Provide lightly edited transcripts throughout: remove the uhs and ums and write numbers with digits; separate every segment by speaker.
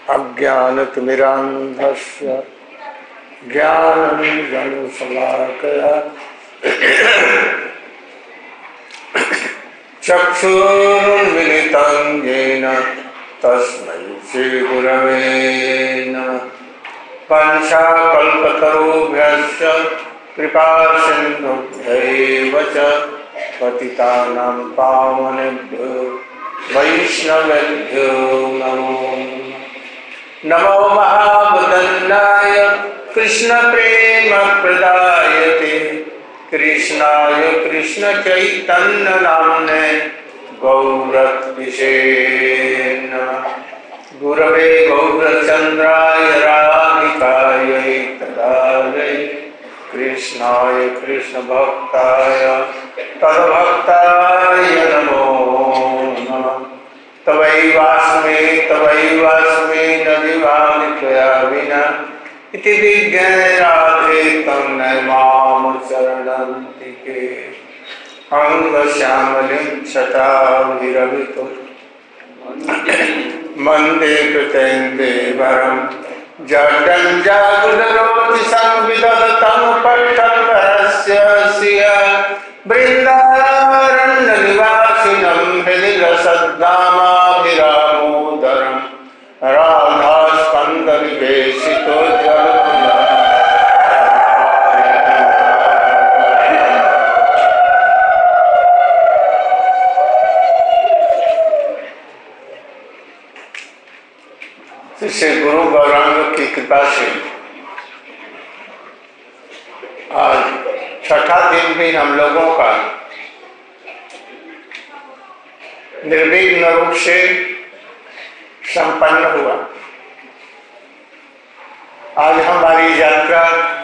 Speaker 1: अज्ञानतिमिरान्धस्य ज्ञानाञ्जनशलाकया चक्षुरुन्मिलितं येन तस्मै श्रीगुरवे नमः। पंचाकल्पतरुभ्यश्च कृपासिन्धुभ्यैव च पतितानां पावनेभ्यो वैष्णवेभ्यो नमो नमो महावदन्नाय कृष्णप्रेमप्रदायते कृष्णाय कृष्णचैतन्यनाम्ने गौरत्विषे नमः। गुरवे गौरचन्द्राय राधिकायै तदालये कृष्णाय कृष्णभक्ताय तद्भक्ताय नमो नमः। तवैवास्मे न जीवामि त्वया विना इति विज्ञाय राधे तं नमाम शरणं तिके। अंगश्यामलिं शताभिरभितो वन्दे कृतेन्दुवरं जडं जागुलरोति संविदधतं पट्टभरस्य श्रिया बृन्दारण्यनिवासिनं हृदि रसद्दामाभिरामोदरं राधास्कन्दविवेशितो श्री गुरु गौरांग की कृपा से आज छठा दिन भी हम लोगों का निर्विघ्न रूप से संपन्न हुआ। आज हमारी यात्रा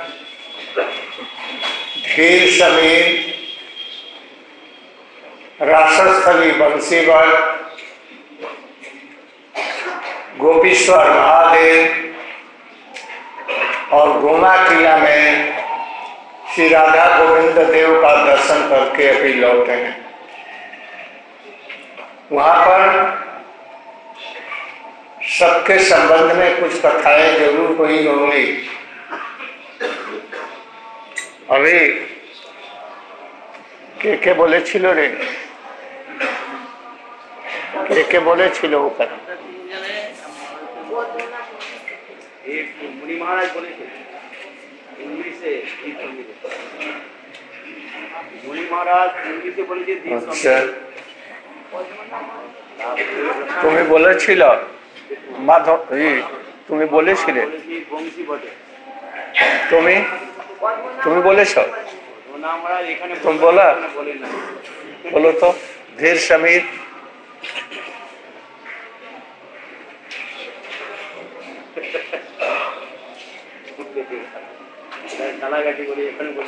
Speaker 1: धीर समीर रासस्थली बंसीवाल गोपीश्वर महादेव और गोमा किला में श्री राधा गोविंद देव का दर्शन करके अभी लौटे हैं। वहां पर सबके संबंध में कुछ कथाएं जरूर हुई होंगी। अभी के बोले छिलो रे के बोले छिलो ऊपर
Speaker 2: एक मुनि महाराज बोले थे इंग्लिश से मुनि महाराज इंग्लिश से बोले थे।
Speaker 1: अच्छा तुम्हें बोले छिलो माधव तुम्हें बोले छिले तुम्हें बोले छो तुम बोला बोलो तो धीर समीर
Speaker 2: কালাগাটি বলে এখানে বলে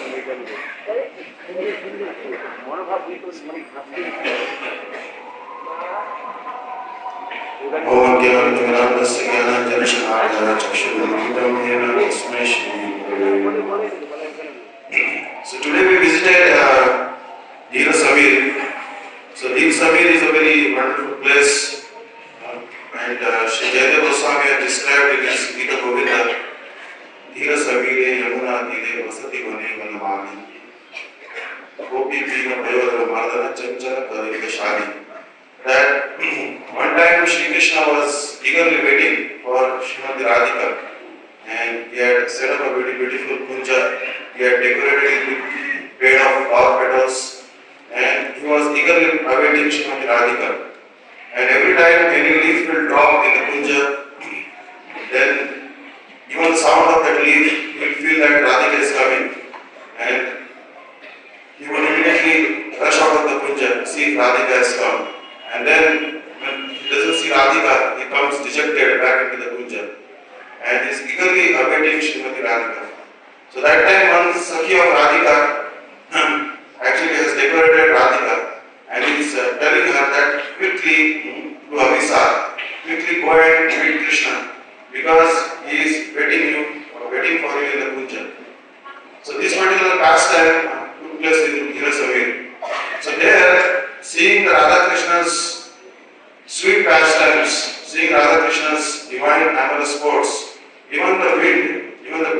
Speaker 2: মনোভাব মানে
Speaker 3: So today we visited Dhira Samir. So Dhira Samir is a very wonderful place, and Shri Jayadeva Goswami has described it as Gita Govinda. Dhira Samire Yamuna Dhire Vasati Vane Vanavani Gopi Pina Payodara Mardana Chanchala Karika Shadi. That one time Shri Krishna was eagerly waiting for Srimati Radhika, and he had set up a very beautiful kunja. He had decorated it with bed of flower petals, and he was eagerly awaiting Srimati Radhika. And every time any leaf will drop in the kunja, then even the sound of that leaf, you will feel that Radhika is coming, and he would immediately rush out of the kunja to see if Radhika has come. And then when he doesn't see Radhika, he comes dejected back into the kunja, and he is eagerly awaiting Srimati Radhika. So that time one Sakhi of Radhika actually has decorated Radhika, and he is telling her that quickly to Abhisar, quickly go and meet Krishna, because he is waiting for you in the kunja. So this particular pastime took place in Dhira Samir. So there, seeing the Radha Krishna's sweet pastimes, seeing Radha Krishna's divine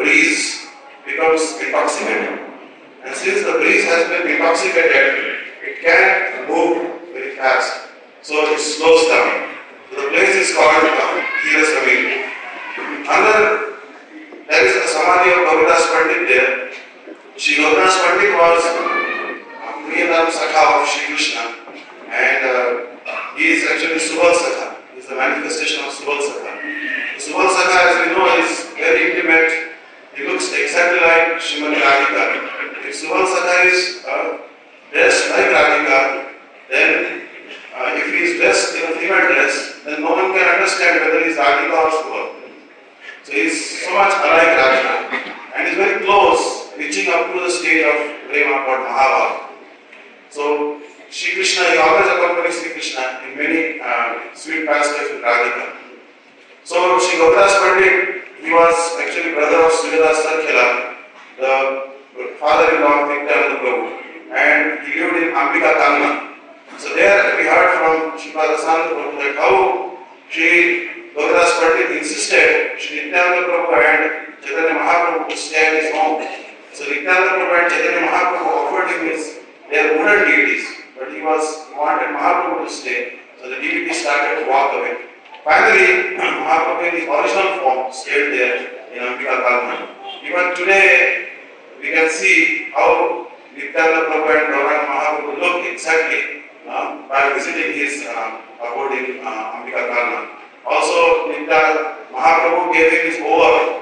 Speaker 3: breeze becomes intoxicated. And since the breeze has been intoxicated, it can move very fast. So it slows down. So the place is called Dhira Samir. There is a samadhi of Govindas Pandit there. Shri Govindas Pandit was Priyadam Sakha of Shri Krishna, and he is actually Subal Sakha. He is the manifestation of Subal Sakha. Subal Sakha, as we know, is very intimate. He looks exactly like Srimati Radhika. If Subal Sakha is dressed like Radhika, then if he is dressed in a female dress, then no one can understand whether he is Radhika or Subal. So he is so much alike Radhika, and is very close, reaching up to the stage of Prema called Mahabharata. So Shri Krishna, he always accompanies Shri Krishna in many sweet pastimes with Radhika. So Shri Govindas Pandit, he was actually brother of Sridas Sarkhela, the father-in-law of Nityananda Prabhu, and he lived in Ambika Kalna. So there we heard from Srimad Rasananda Prabhu that how Shri Govindas Pandit insisted Shri Nityananda Prabhu and Chaitanya Mahaprabhu to stay at his home. So Nityananda Prabhu and Chaitanya Mahaprabhu offered him their wooden deities, but he wanted Mahaprabhu to stay. So the deity started to walk away. Finally, Mahaprabhu in his original form stayed there in Ambika Kalna. Even today, we can see how Nityananda Prabhu and Gauranga Mahaprabhu look exactly by visiting his abode in Ambika Kalna. Also, Mahaprabhu gave him his oar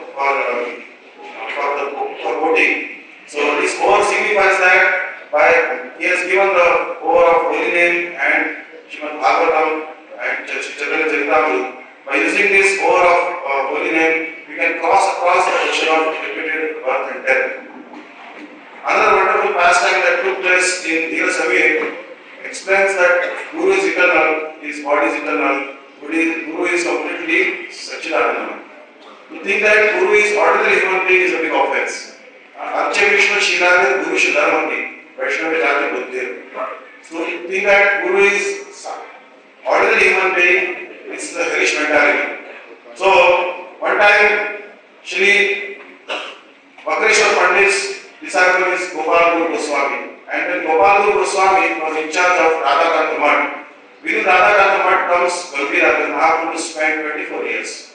Speaker 3: for boating. So this oar signifies that he has given the oar of holy name and Srimad Bhagavatam and Chaitanya Charitamrita. By using this oar of holy name, we can cross across the ocean of repeated birth and death. Another wonderful pastime that took place in Dhira Samir explains that Guru is eternal, his body is eternal, Guru is completely Satchidananda. To think that Guru is ordinary human being is a big offense. Arche Vishnu Shilane Guru Shidharmati, Vaishnava Jati Buddhi. So to think that Guru is ordinary human being, it's the hellish mentality. So one time Shri Vakreshwar Pandit's disciple is Gopal Guru Goswami, and when Gopal Guru Goswami was in charge of Radhakanta Math, within Radhakanta Math comes Gambhira, when Mahaprabhu spent 24 years.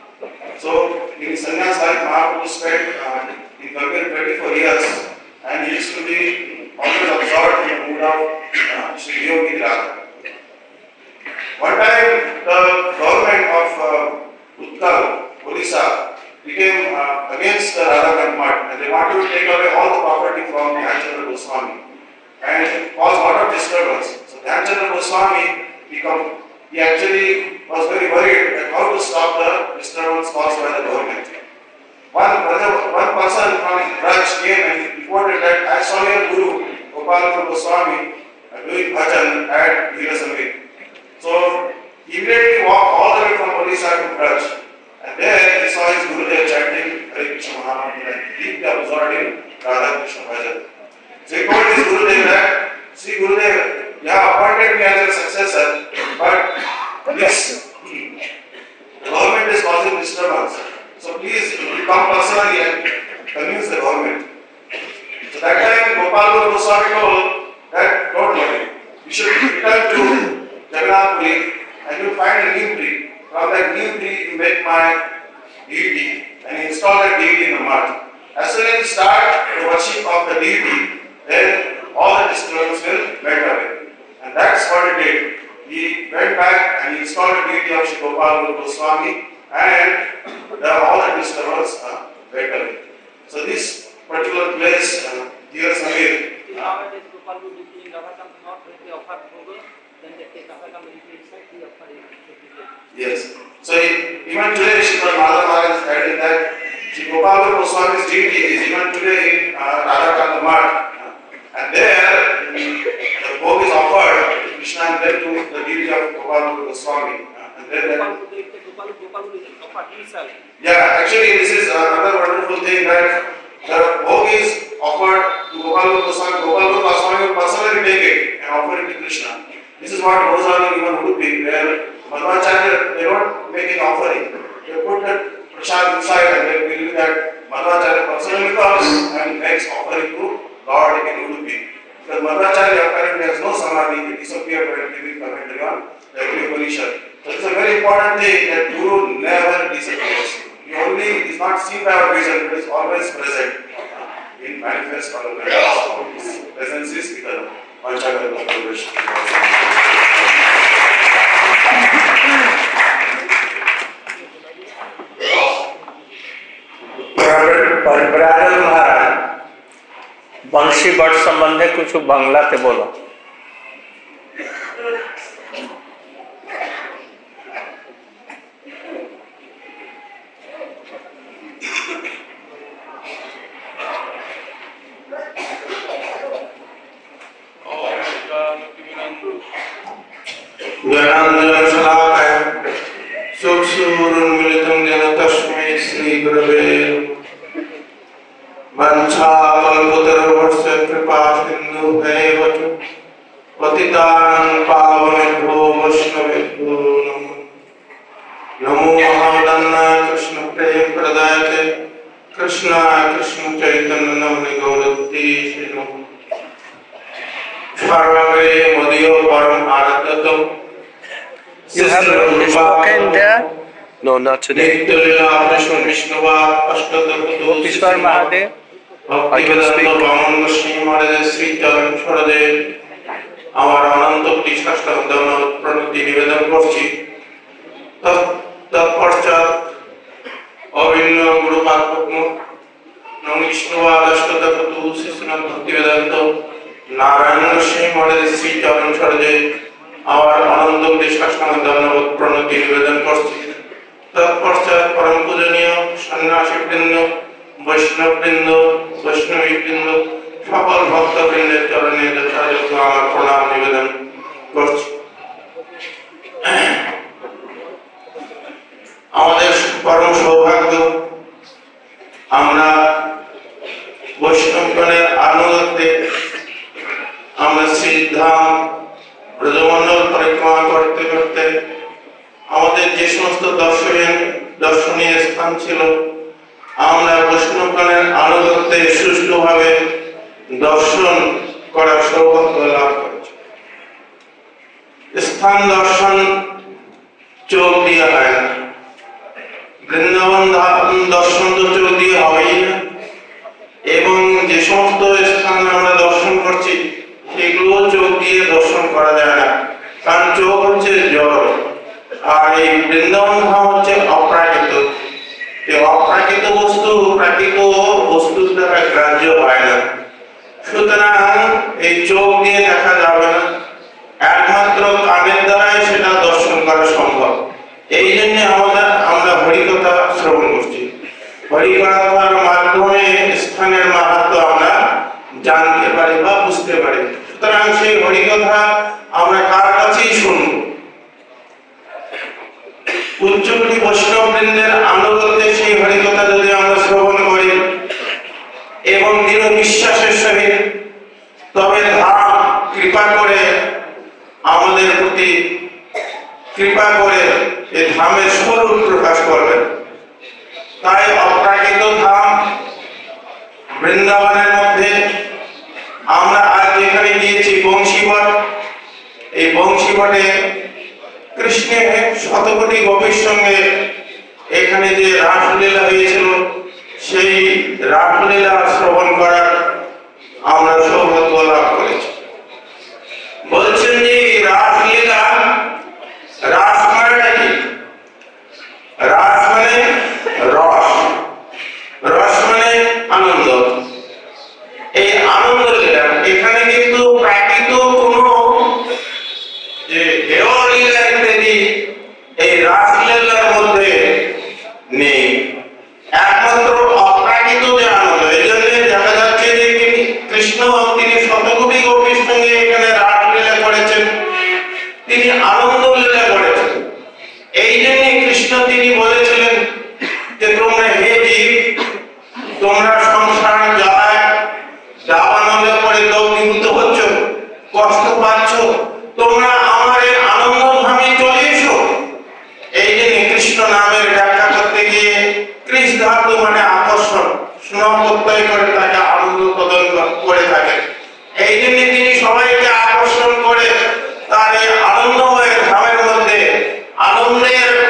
Speaker 3: So in his sannyas life, Mahaprabhu spent in Gambhira 24 years, and he used to be always absorbed in the mood of Sri Yogi Radha. One time, the government of Utkal, Odisha, became against the Radhakant Math, and they wanted to take away all the property from Dhyanchandra Goswami and cause a lot of disturbance. So Dhyanchandra Goswami, he actually was very worried that how to stop the disturbance caused by the government. One person from Raj came and reported that I saw your Guru, Gopal Goswami, doing bhajan at Dhira Samir. So he immediately walked all the way from Odisha to Braj, and there he saw his Gurudev chanting Hare Krishna Mahamantra and deeply absorbed in Radha Krishna bhajan. So he told his Gurudev that, see Gurudev, you have appointed me as your successor, but yes, the government is causing disturbance. So please come personally and convince the government. So that time Gopal Goswami told that don't worry, you should return to Jagannath Puri and you find a neem tree. From that neem tree you make my deity and install that deity in the mud. As soon as you start the worship of the deity, then all the disturbance will melt away. And that's what he did. He went back and he installed the deity of Shri Gopal Goswami, and all the disturbance went away. So this particular place, Dhira Samir,
Speaker 2: nowadays Gopal Guru is doing Radhakanta Math, when they offer Bhoga, then they take Radhakanta inside, he offer it.
Speaker 3: yes. So even today, Srimad Madhava Maharaj is adding that Shri Gopal Goswami's deity is even today in Radhakanta Math. And there, the bhog is offered to Krishna and then to the deity of Gopal Goswami. And then
Speaker 2: Gopal is offered himself.
Speaker 3: Yeah, actually this is another wonderful thing that the bhog is offered to Gopal Goswami. Gopal Goswami will personally take it and offer it to Krishna. This is what goes on in even Udupi, where Madhvacharya, they don't make an offering. They put the prasad inside and they believe that Madhvacharya important thing that Guru never disappears. He only is not seen by our vision, but is always present in manifest on the ground. His presence is because Panchakarma Vishnu.
Speaker 1: ब्राजल महाराज बंशी भट्ट संबंधे कुछ बांग्ला ते बोलो।
Speaker 4: You have spoken there? No, not today. Ishwar Mahadev, I can speak.
Speaker 3: আমার অনন্ত বিশ্বাসবন্ধন প্রণতি নিবেদন করছি। তৎপশ্চাৎ অভিন্ন গুরুপাদ নমঃ ভক্তিবেদান্ত নারায়ণ সিং মহারাজের শ্রী চরণ সরজে আমার অনন্ত বিশ্বাসবন্ধন প্রণতি নিবেদন করছি। তৎপশ্চাৎ পরম পূজনীয় সন্ন্যাসীবৃন্দ, বৈষ্ণববৃন্দ, বৈষ্ণবীবৃন্দ, সকল ভক্তবৃন্দের চরণে যথাযথ আমার প্রণাম নিবেদন করছি। আমাদের পরম সৌভাগ্য, আমরা বৈষ্ণবগণের আনুগত্যে আমরা শ্রীধাম ব্রজমণ্ডল পরিক্রমা করতে করতে আমাদের যে সমস্ত দর্শনীয় স্থান ছিল, আমরা বৈষ্ণবগণের আনুগত্যে সুষ্ঠুভাবে দর্শন করার সৌভাগ্য লাভ করেছি। স্থান দর্শন চোখ দিয়ে হয় না, বৃন্দাবন দর্শন তো চোখ দিয়ে হবেই না, এবং যে সমস্ত স্থান আমরা দর্শন করছি সেগুলো চোখ দিয়ে দর্শন করা যায় না, কারণ চোখ হচ্ছে জড়, আর এই বৃন্দাবন ধাম হচ্ছে অপ্রাকৃত। অপ্রাকৃত বস্তু প্রাকৃত বস্তুর দ্বারা গ্রাহ্য হয় না, সুতরাং এই চোখ দিয়ে দেখা যাবে না, একমাত্র কানের দ্বারাই সেটা দর্শন করা সম্ভব। এই জন্য আমরা হরিকথা শ্রবণ করছি, হরিকথার মাধ্যমে স্থানের মাহাত্ম্য আমরা জানতে পারি বা বুঝতে পারি। সুতরাং সেই হরিকথা আমরা কার কাছেই শুনব? উচ্চকোটি বৈষ্ণববৃন্দের আনুগত্যে সেই হরিকথা যদি আমরা শ্রবণ করি এবং দৃঢ় বিশ্বাসের সহিত, তবে ধাম কৃপা করে আমাদের প্রতি কৃপা করে এই ধামের স্বরূপ প্রকাশ করবেন। তাই অপ্রাকৃত ধাম বৃন্দাবনের মধ্যে আমরা আজ এখানে গিয়েছি বংশীবট। এই বংশীবটে কৃষ্ণের শতকোটি গোপীর সঙ্গে এখানে যে রাসলীলা হয়েছিল, সেই রাসলীলা শ্রবণ করার আমরা সৌভাগ্য লাভ করেছি। বলছেন যে রাসলীলা, রাস মানে কি? রাস মানে রস, রস মানে আনন্দ। এই আনন্দ লীলা এখানে কিন্তু প্রাকৃত কোনো যে দেওয়ার লীলা ইত্যাদি এই রাসলীলার মধ্যে নেই, একমাত্র অপ্রাকৃত যে আনন্দ। এই জন্য দেখা যাচ্ছে যে কৃষ্ণ তিনি শতকোটি গোপীর সঙ্গে এখানে রাসলীলা করেছেন, তিনি আনন্দ লীলা করেছেন। এই জন্য কৃষ্ণ তিনি বলেছিলেন যে তোমরা হে জীব, তোমরা সংসার জ্বালায় দাবানলে পরে দগ্ধীভূত হচ্ছ, কষ্ট পাচ্ছ, তোমরা আমার এই আনন্দ ধামে চলে এসো। এই জন্য কৃষ্ণ নামের ব্যাখ্যা করতে গিয়ে কৃষ ধাতু মানে আকর্ষণ, স্নেহ প্রত্যয় করে তাকে আনন্দ প্রদান করে থাকেন। এই জন্য তিনি সবাইকে আকর্ষণ করে তার এই আনন্দময় ধামের মধ্যে আনন্দের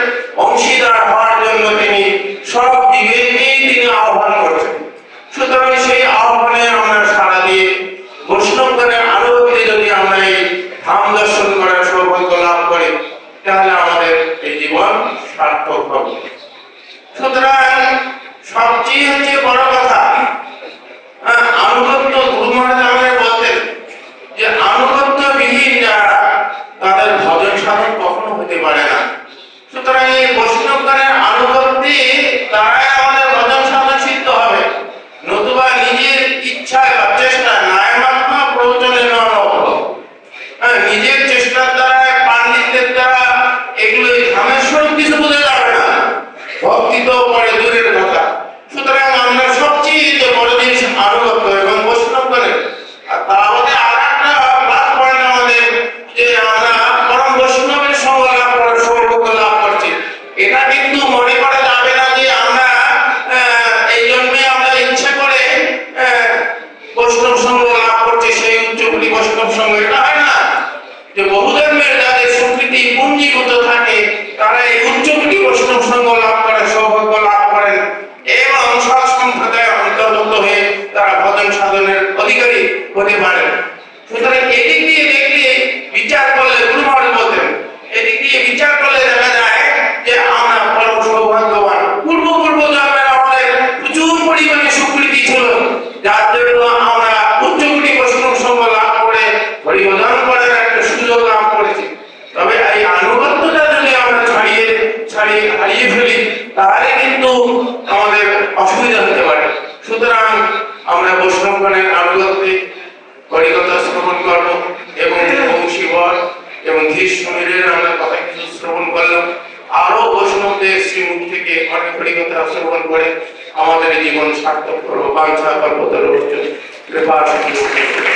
Speaker 5: এটা কিন্তু মনে করা যাবে না যে আমরা এই জন্যে আমরা ইচ্ছা করে বৈষ্ণব সঙ্গ লাভ করছি, সেই উচ্চকোটি বৈষ্ণব সঙ্গ। এটা হয় না যে বহু ধর্মের যাদের স্বীকৃতি পুঞ্জীভূত থাকে তারা এই উচ্চকোটি বৈষ্ণব সঙ্গ লাভ করে, সৌভাগ্য লাভ করেন এবং সৎসম্প্রদায় অন্তর্ভুক্ত হয়ে তারা ভজন সাধনের অধিকারী হতে পারেন। সুতরাং এদিক দিয়ে দেখলে বিচার করলে, গুরু মহারাজ বলতেন, এদিক দিয়ে বিচার করলে দেখা যায় যে আমরা পরম সৌভাগ্যবান। পূর্ব জন্মের আমাদের প্রচুর পরিমাণে স্বীকৃতি ছিল, যার জন্য আমরা উচ্চকোটি বৈষ্ণব সঙ্গ লাভ করে হরিভজন করার একটা সুযোগ লাভ করেছি। তবে এই আনুগত্যটা যদি আমরা হারিয়ে ফেলি তাহলে কিন্তু আমাদের অসুবিধা হতে পারে। সুতরাং আমরা বৈষ্ণবগণের আনুগত্যে হরিকথা শ্রবণ করব এবং বংশীবর এবং ধীর সমীরের আমরা কথা কিছু শ্রবণ করলাম। আরো বৈষ্ণবদের শ্রীমুখ থেকে অনেক হরিকথা শ্রবণ করে আমাদের জীবন সার্থক করবো। বাঞ্ছা কল্পতরুশ্চ কৃপা সিন্ধু।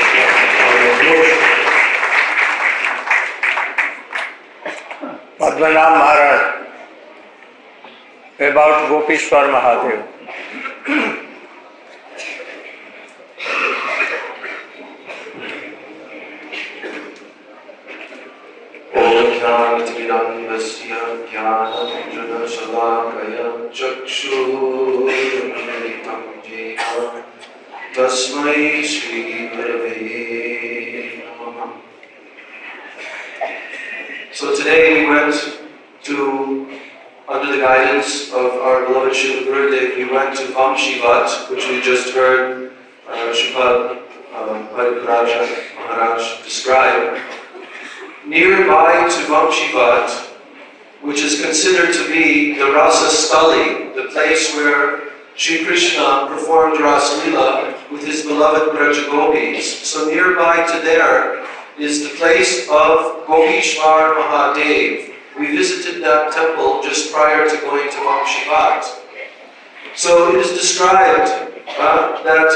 Speaker 1: Padmanabh Maharaj about Gopishwar Mahadev.
Speaker 3: ज्ञानतिमिरन्धस्य ज्ञानञ्जनशलाकया चक्षुरुन्मिलितं येन तस्मै श्रीगुरवे नमः. So today we went to, under the guidance of our beloved Srila Gurudev, we went to Vamshivat, which we just heard Sripad Paripuraja Maharaj describe. Nearby to Vamshivat, which is considered to be the Rasa Stali, the place where Sri Krishna performed Ras Leela with his beloved Braja Gopis. So nearby to there is the place of Gopishwar Mahadev. We visited that temple just prior to going to Vamshivat. So it is described that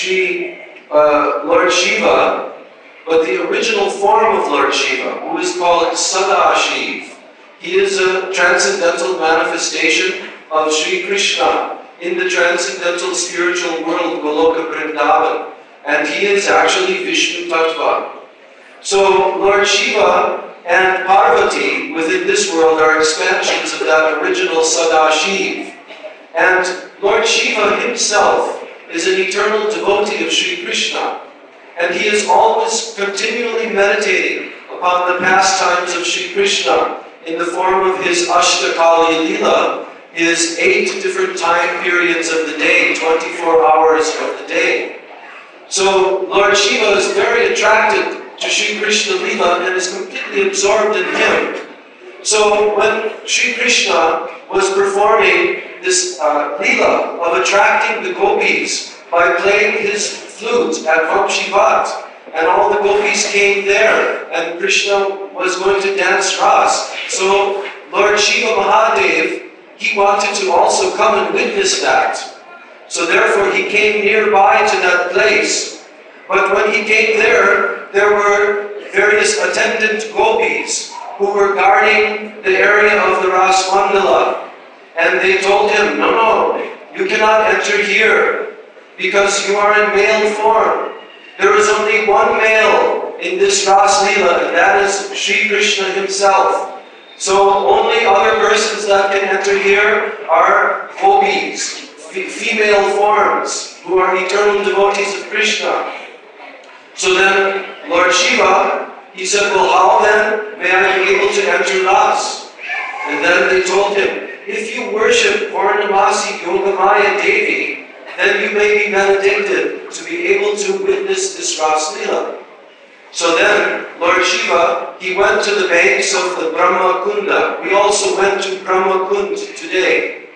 Speaker 3: Lord Shiva, but the original form of Lord Shiva, who is called Sadashiv, he is a transcendental manifestation of Sri Krishna in the transcendental spiritual world, Goloka Vrindavan, and he is actually Vishnu Tattva. So Lord Shiva and Parvati within this world are expansions of that original Sadashiv. And Lord Shiva himself is an eternal devotee of Sri Krishna. And he is always continually meditating upon the pastimes of Sri Krishna in the form of his Ashtakali Leela, his 8 different time periods of the day, 24 hours of the day. So Lord Shiva is very attracted to Sri Krishna Leela and is completely absorbed in him. So when Sri Krishna was performing this Leela of attracting the gopis by playing his flute at Vamshivat, and all the gopis came there, and Krishna was going to dance Ras. So Lord Shiva Mahadev, he wanted to also come and witness that. So therefore he came nearby to that place. But when he came there, there were various attendant gopis who were guarding the area of the Ras Mandala. And they told him, no, you cannot enter here, because you are in male form. There is only one male in this Ras Leela, and that is Sri Krishna himself. So only other persons that can enter here are gopis, female forms, who are eternal devotees of Krishna. So then Lord Shiva, he said, well, how then may I be able to enter Ras? And then they told him, if you worship Purnamasi Yogamaya Devi, then you may be benedicted to be able to witness this Ras Leela. So then Lord Shiva, he went to the banks of the Brahma Kunda. We also went to Brahma Kund today.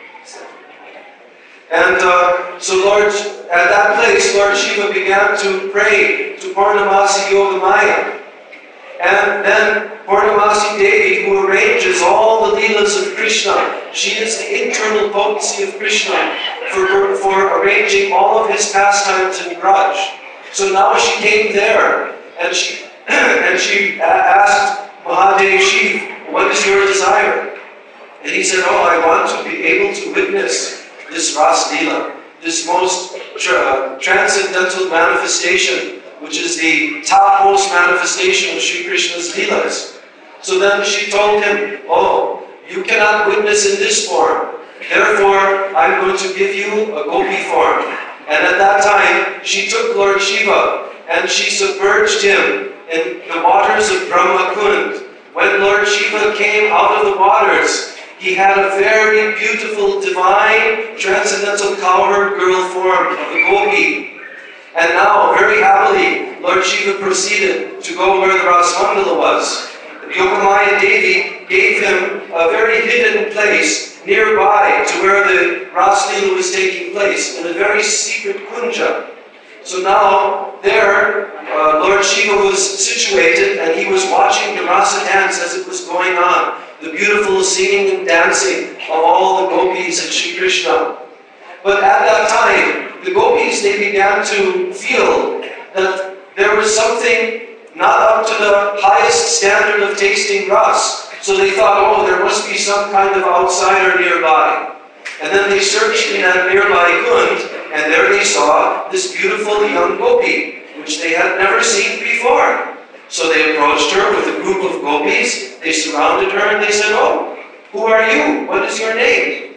Speaker 3: And so at that place, Lord Shiva began to pray to Purnamasi Yogamaya. And then Purnamasi Devi, who arranges all the Leelas of Krishna, she is the internal potency of Krishna for arranging all of his pastimes in Braj. So now she came there, and she asked Mahadev Shiv, what is your desire? And he said, oh, I want to be able to witness this Ras Leela, this most transcendental manifestation, which is the topmost manifestation of Sri Krishna's Leelas. So then she told him, oh, you cannot witness in this form. Therefore, I'm going to give you a gopi form. And at that time, she took Lord Shiva and she submerged him in the waters of Brahma Kund. When Lord Shiva came out of the waters, he had a very beautiful, divine, transcendental cowherd girl form of a gopi. And now, very happily, Lord Shiva proceeded to go where the Rasmandala was. Yogamaya Devi gave him a very hidden place nearby to where the Ras Leela was taking place, in a very secret kunja. So now, there, Lord Shiva was situated and he was watching the rasa dance as it was going on, the beautiful singing and dancing of all the gopis and Sri Krishna. But at that time, the gopis, they began to feel that there was something not up to the highest standard of tasting ras. So they thought, oh, there must be some kind of outsider nearby. And then they searched in that nearby kund, and there they saw this beautiful young gopi, which they had never seen before. So they approached her with a group of gopis, they surrounded her and they said, oh, who are you? What is your name?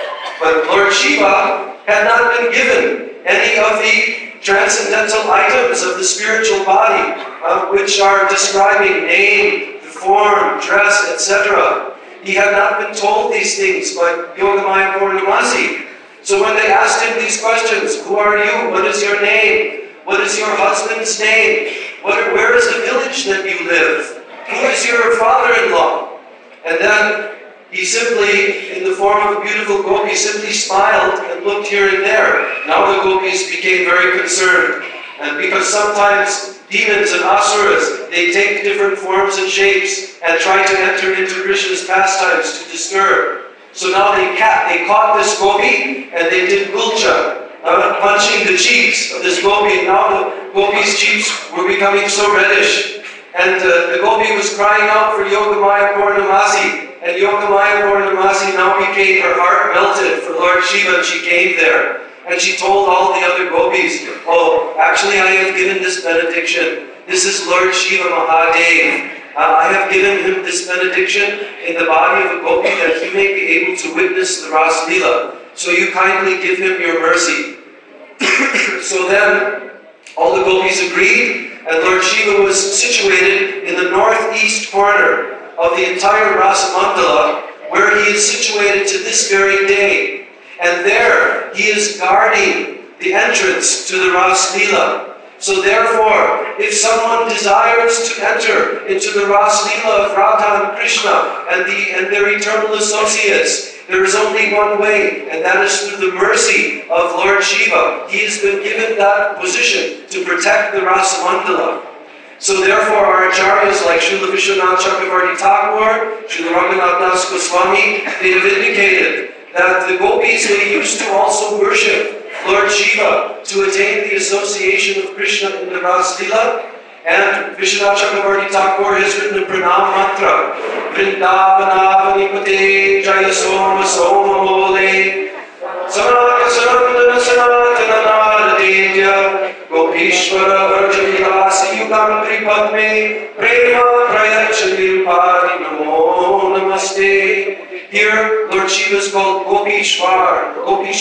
Speaker 3: But Lord Shiva had not been given any of the transcendental items of the spiritual body, which are describing name, the form, dress, etc. He had not been told these things by Yogamaya Purnamasi. So when they asked him these questions, who are you? What is your name? What is your husband's name? Where is the village that you live? Who is your father-in-law? And then he simply, in the form of a beautiful gopi, simply smiled and looked here and there. Now the gopis became very concerned. And because sometimes demons and asuras, they take different forms and shapes and try to enter into Krishna's pastimes to disturb. So now they caught this gopi and they did gulcha, punching the cheeks of this gopi. And now the gopi's cheeks were becoming so reddish. And the gopi was crying out for Yogamaya Purnamasi. And Yogamaya Purnamasi now became, her heart melted for Lord Shiva, and she came there. And she told all the other gopis, oh, actually I have given this benediction. This is Lord Shiva Mahadev. I have given him this benediction in the body of a gopi that he may be able to witness the Ras Leela. So you kindly give him your mercy. So then, all the gopis agreed, and Lord Shiva was situated in the northeast corner of the entire Rasa Mandala, where he is situated to this very day. And there, he is guarding the entrance to the Ras Leela. So therefore, if someone desires to enter into the Ras Leela of Radha and Krishna and their eternal associates, there is only one way, and that is through the mercy of Lord Shiva. He has been given that position to protect the Rasa Mandala. So therefore, our acharyas like Srila Vishwanath Chakravarti Thakur, Srila Raghunath Das Goswami, they have indicated that the gopis, they used to also worship Lord Shiva to attain the association of Krishna in the Ras Leela. And Vishwanath Chakravarti Thakur has written a pranam mantra, Vrindavana Vanipate Jaya Soma Soma Mole Sanaka Sanatana Sanatana Naradedya Gopishwara Varjavilasi Yugam Tripadme Prema Prayachanirpadi Namo Namaste. Here, Lord Shiva is called Gopishwar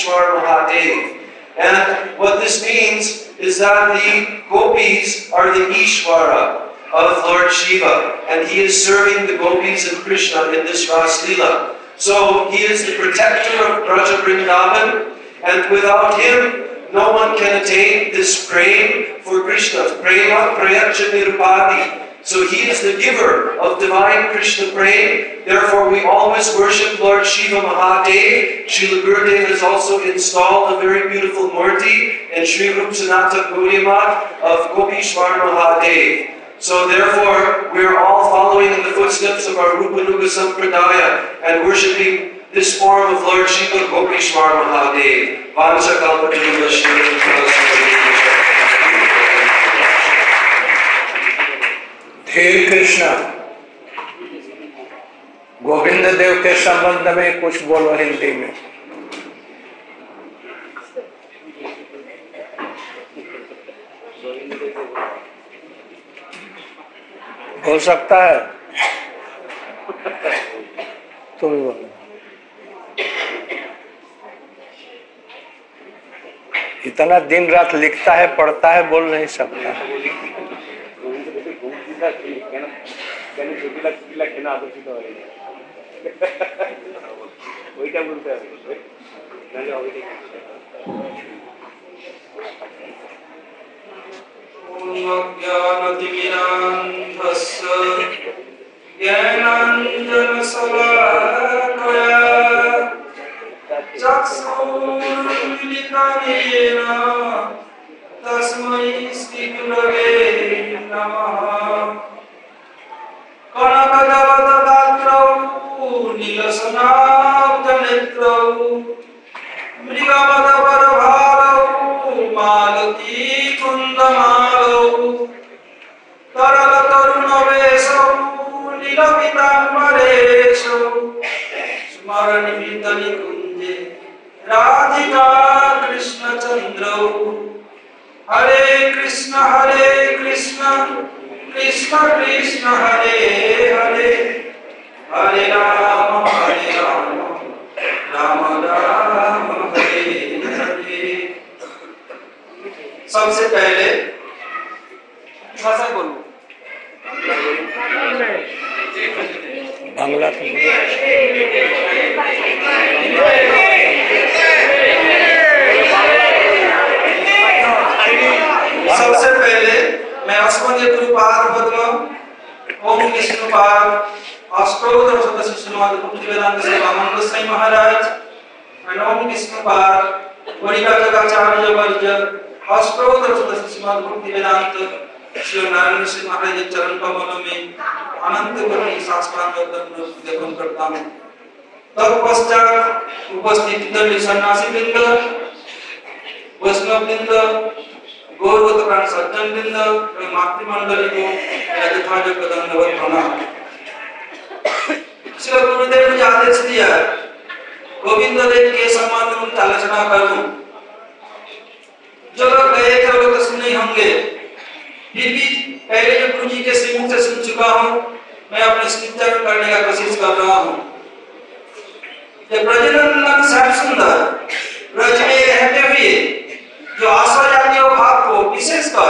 Speaker 3: Mahadev. And what this means is that the gopis are the Ishvara of Lord Shiva, and he is serving the gopis and Krishna in this Ras Leela. So he is the protector of Braja Vrindavan, and without him, no one can attain this prema for Krishna. Prema Prayacha Nirupadi. So he is the giver of divine Krishna prema. Therefore, we always worship Lord Shiva Mahadev. Srila Gurudev has also installed a very beautiful murti in Sri Rup Sanata Gaudiya of Gopishwar Mahadev. So therefore, we are all following in the footsteps of our Rupanuga Sampradaya and worshipping this form of Lord Shiva Gopishwar Mahadev. Vancha Kalpataruva Shri
Speaker 1: Dear Krishna, Govind Dev के संबंध में कुछ बोलो हिंदी में। हो सकता है तो इतना दिन रात लिखता है पढ़ता है बोल नहीं सकता।
Speaker 6: ज्ञानाञ्जनशलाकया चक्षुरुन्मिलितं तस्मै श्रीगुरवे नमः। कनकदलदगात्रौ नीलसनाब्जनेत्रौ मृगमदपरभारौ मालतीकुन्दमालौ तरलतरुणवेशौ नीलपीताम्बरेशौ स्मरणीतनिकुञ्जे राधिका कृष्णचन्द्रौ। हरे कृष्ण कृष्ण कृष्ण हरे हरे, हरे राम राम राम हरे हरे। सबसे पहले भाषा बोलूं
Speaker 1: बांग्ला
Speaker 6: सबसे पहले मैं अस्मदीय गुरुपाद पद्म ओम विष्णुपाद अष्टोत्तर सदस्य श्रीमद् भक्ति वेदांत सेवा मंगल साई महाराज एंड ओम विष्णुपाद वरिकाचार्य वर्ग अष्टोत्तर सदस्य श्रीमद् भक्ति वेदांत श्री नारायण श्री महाराज के चरण कमलों में अनंत कोटि साष्टांग ज्ञापन करता हूँ। तत्पश्चात उपस्थित सन्यासी वृंद, वैष्णव वृंद, गौरवत प्राण सज्जन वृंद एवं मातृमंडली को यथायोग्य दंडवत प्रणाम। श्री गुरुदेव ने आदेश दिया गोविंद देव के सम्मान में उनकी आलोचना करूं। जो लोग गए थे वो लोग तो सुने होंगे, फिर भी पहले जो गुरु जी के श्रीमुख से सुन चुका हूं, मैं अपने स्मृति करने का कोशिश कर रहा हूं। ब्रजनंदन श्याम सुंदर ब्रज में रहते हुए जो आशा जातीय भाव को विशेषकर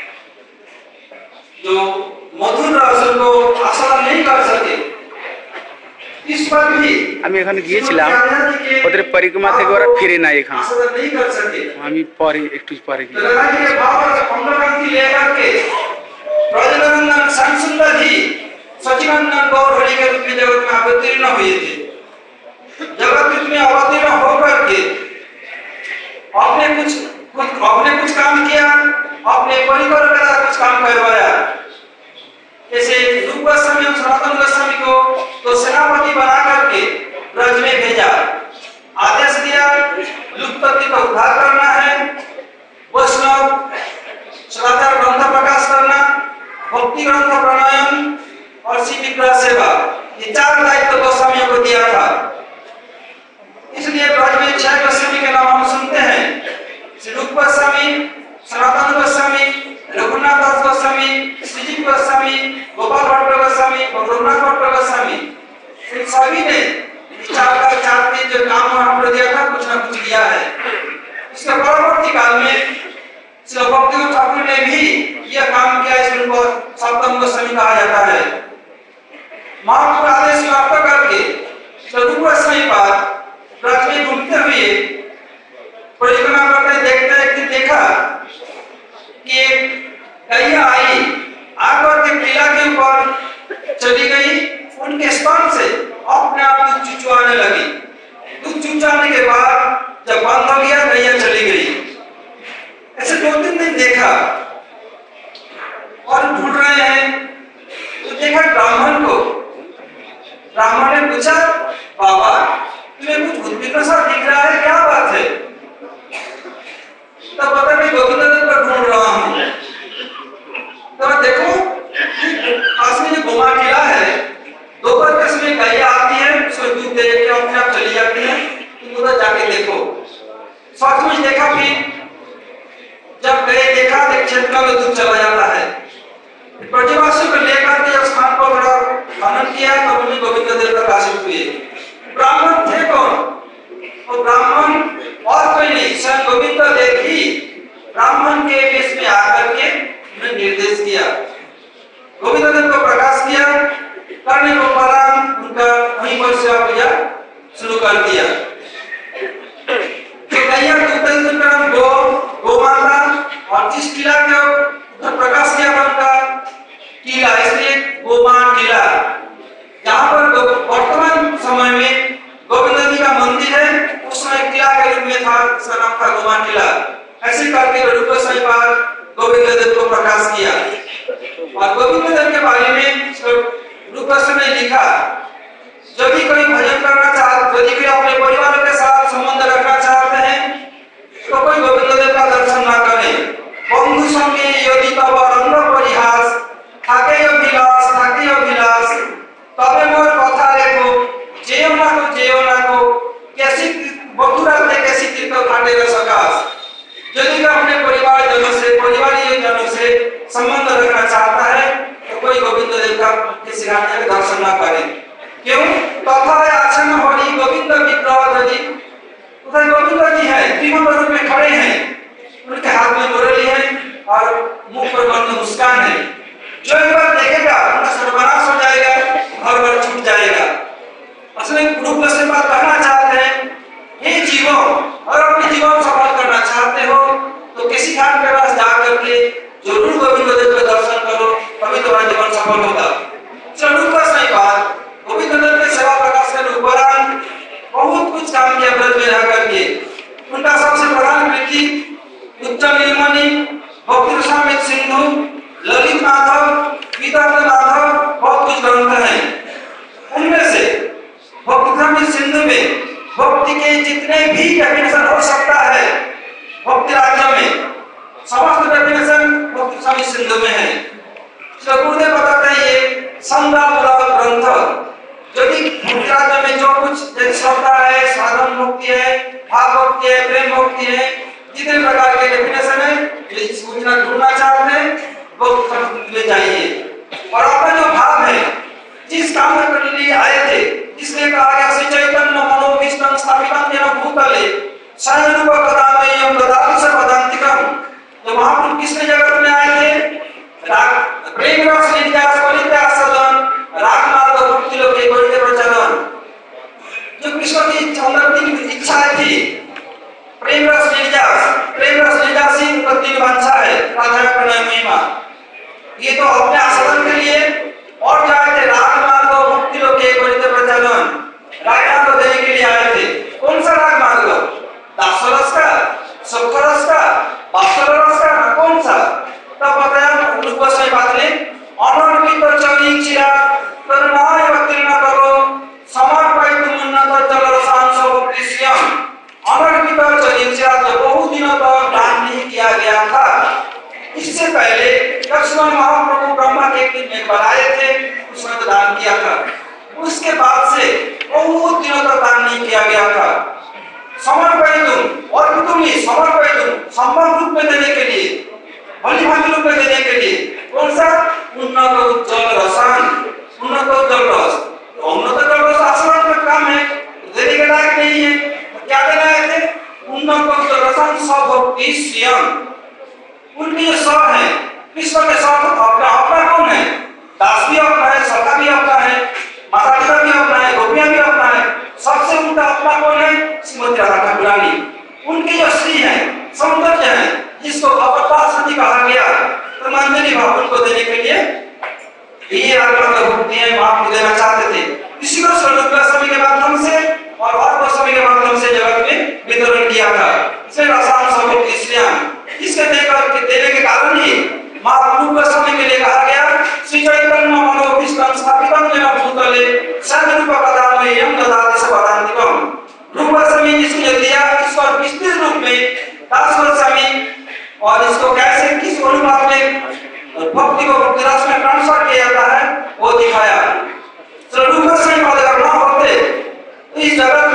Speaker 6: जो मधुर रस को आशा नहीं कर सके, इस पर भी
Speaker 4: আমি এখানে গিয়েছিলাম ওদের পরিক্রমা থেকে ওরা ফিরে না এখানে
Speaker 6: आशा नहीं कर सके।
Speaker 4: আমি পরে একটু পরে গিয়ে
Speaker 6: लड़ाई के भाव अंगरंगी लेकर के ब्रजनंदन श्याम सुंदर जी सचिदानंद गौर हरि के रूप में जगत में अवतीर्ण हुए थे। जगत में अवतीर्ण होकर के आपने कुछ काम किया, अपने परिवार के साथ कुछ काम करवाया। जैसे रूप गोस्वामी और सनातन गोस्वामी को तो सेनापति बना करके ब्रज में भेजा, आदेश दिया लुप्तति का उद्धार करना है, वैष्णव सनातन ग्रंथ प्रकाश करना, भक्ति ग्रंथ प्रणयन और श्री विग्रह सेवा, ये 4 दायित्व गोस्वामियों को दिया था। इसलिए ब्रज में 6 गोस्वामी के नाम हम सुनते हैं, श्री रूप गोस्वामी, सनातन गोस्वामी, रघुनाथ दास गोस्वामी, श्रीजीव गोस्वामी, गोपाल भट्ट गोस्वामी, रघुनाथ भट्ट गोस्वामी। इन सभी ने 4 जो काम वहां पर दिया था कुछ न कुछ किया है। इसके परवर्ती काल में श्री भक्ति ठाकुर ने भी यह काम किया, इसको सप्तम गोस्वामी कहा जाता है। महाप्रभु आदेश प्राप्त करके श्री रूप गोस्वामी पाद ब्रज में घूमते हुए परिक्रमा करते देखते एक दिन देखा कि एक गैया आई, आकर के टीला के ऊपर चली गई, उनके स्तन से अपने आप दूध चुचुआने लगी। दूध चुचुआने के बाद जब बंद हो गया गैया चली गई। ऐसे 2-3 दिन देखा और ढूंढ रहे हैं तो देखा ब्राह्मण को। ब्राह्मण ने पूछा, बाबा तुम्हें कुछ उद्विग्न सा दिख रहा है, क्या बात है? तब पता नहीं गोविंद देव को ढूंढ रहा हूं। तो देखो पास में जो गुमा किला है, दोपहर के समय गैया आती में आप चली जाती है, तुम उधर जाके देखो। सचमुच देखा, फिर जब गए देखा तो क्षेत्र में दूध चला जाता है। ब्रजवासियों को लेकर के स्थान पर बड़ा खनन किया तो उन्हें गोविंद देव प्रकाशित हुए। ब्राह्मण थे कौन? वो ब्राह्मण और कोई नहीं, स्वयं गोविंद देव ही ब्राह्मण के वेश में आकर के उन्हें निर्देश किया, गोविंद देव को प्रकाश किया, करने को उपरांत उनका वहीं पर सेवा पूजा शुरू कर दिया। तो कन्या गोमाता और जिस किला के प्रकाश किया उनका किला, इसलिए गोमान किला। जहाँ पर वर्तमान समय में गोविंद जी का मंदिर है, उस समय किला के रूप में था, उसका नाम था गोमान किला। ऐसे करके रूप गोस्वामी पाद गोविंद देव को प्रकाश किया। और गोविंद देव के बारे में रूप गोस्वामी ने लिखा, यदि कोई भजन करना चाहते, यदि कोई अपने परिवार के साथ संबंध रखना चाहते हैं तो कोई गोविंद देव का दर्शन ना करे। बंधु संगे यदि तब रंग परिहास থাকে অভিলাষ তবে মোর কথা রেখো, যেও না কো कैसी बतुराते कैसी तीर्थ घाटे सकाश। यदि कोई अपने परिवारीय जनों से संबंध रखना चाहता है तो कोई गोविंद देव का किसी घाटे का दर्शन ना करे। क्यों? तथा आचरण हरि गोविंद विग्रह यदि उधर गोविंद जी है, त्रिभुवन रूप में खड़े हैं, उनके हाथ में मुरली है और मुख पर बंद मुस्कान है। जो एक बार देखेगा उनका सर्वनाश हो जाएगा, घर छूट जाएगा। असल में रूप से बात कहना चाहते हैं, हे जीवों, और अपने जीवन सफल करना चाहते हो तो किसी घाट के पास जाकर के जरूर गोविंद देव का दर्शन करो, तभी तुम्हारा जीवन सफल होगा। चलो का सही बात, गोविंद देव के सेवा प्रकाश के उपरांत बहुत कुछ काम किया ब्रज में रह करके। उनका सबसे प्रधान कृति उच्चम नीलमणि, भक्ति रसामृत सिंधु, ललित माधव, विदर्भ माधव, बहुत कुछ ग्रंथ हैं। उनमें से भक्ति रसामृत सिंधु में भक्ति के जितने भी डेफिनेशन हो सकता है भक्ति राज्य में, समस्त डेफिनेशन भक्ति रसामृत सिंधु में है। गुरुदेव बताते हैं ये संदामूलक ग्रंथ, यदि भक्ति राज्य में जो कुछ श्रद्धा है, साधन भक्ति है, भाव भक्ति है, प्रेम भक्ति है, जितने प्रकार के डेफिनेशन है, सूचना ढूंढना चाहते हैं वो ले जाइए। और अपना जो भाव है, जिस काम करने के लिए आए थे, इसलिए कहा गया श्री चैतन्य मनोभीष्टं स्थापितं येन भूतले स्वयं रूप कदामयं ददाति स पदान्तिकम्। तो महाप्रभु किसने जगत में आए थे? प्रेम रस नित्यास परित्याग सदन, राग मार्ग भक्ति लोक के गौरी प्रचलन। जो कृष्ण की अंदर की इच्छा थी, प्रेम रस निर्यास ही उनका तीन वांछा है, राधा प्रणय महिमा। ये तो अपने आस्वादन के लिए और जो आए थे राग मार्ग भक्ति लोक के गौरी प्रचलन, राग मार्ग देने के लिए आए थे। कौन सा राग मार्ग? दासरस का, सुखरस का, वात्सल्य रस का, कौन सा? तब बताया रूप गोस्वामी पाद ने, अनर्पित चली चिरा करुणाय अवतीर्ण करो समर्पित उन्नत जल रसांश कृष्यम। अनर्पित चली चिरा जो बहुत दिनों तक दान नहीं किया गया था, इससे पहले लक्ष्मण महाप्रभु ब्रह्मा के दिन में बनाए थे, उसमें तो दान किया था। उसके बाद से बहुत दिनों तक दान नहीं किया गया था। समर्पित और तुम ही समर्पित संभव रूप में देने के लिए, भली भांति रूप में देने के लिए, कौन सा? उन्नत जल रसान, उन्नत जल रस। उन्नत जल रस आचरण का काम है, देने के लायक नहीं है। क्या देना है? उन्नत जल रसान भक्ति स्वयं। उनकी जो सब है, कृष्ण के साथ अपना कौन है? दास भी अपना है, सखा भी अपना है, माता पिता भी अपना है, गोपियां भी अपना है। सबसे उनका अपना कौन है? श्रीमती राधा ठाकुरानी। उनकी जो श्री है, सौंदर्य है, जिसको भगवत कहा गया, तो मंदिर भाव उनको देने के लिए ये भक्ति है महाप्रभु देना चाहते थे। इसी को स्वरूप गोस्वामी के माध्यम से और गोस्वामी के माध्यम से जगत में वितरण किया था। इसे रसायन स्वरूप इसके देने के कारण ही महाप्रभु गोस्वामी के लिए कहा गया, श्री चैतन्य मनोभीष्टं स्थापितं येन भूतले स्वयं रूप कदामयं ददाति स पदान्तिकम्। रूप गोस्वामी जिसको दिया, इसको विस्तृत रूप में दास गोस्वामी और इसको कैसे किस अनुपात में भक्ति को भक्ति रस में ट्रांसफर किया जाता है वो दिखाया। रूप गोस्वामी पद अगर न होते तो इस जगत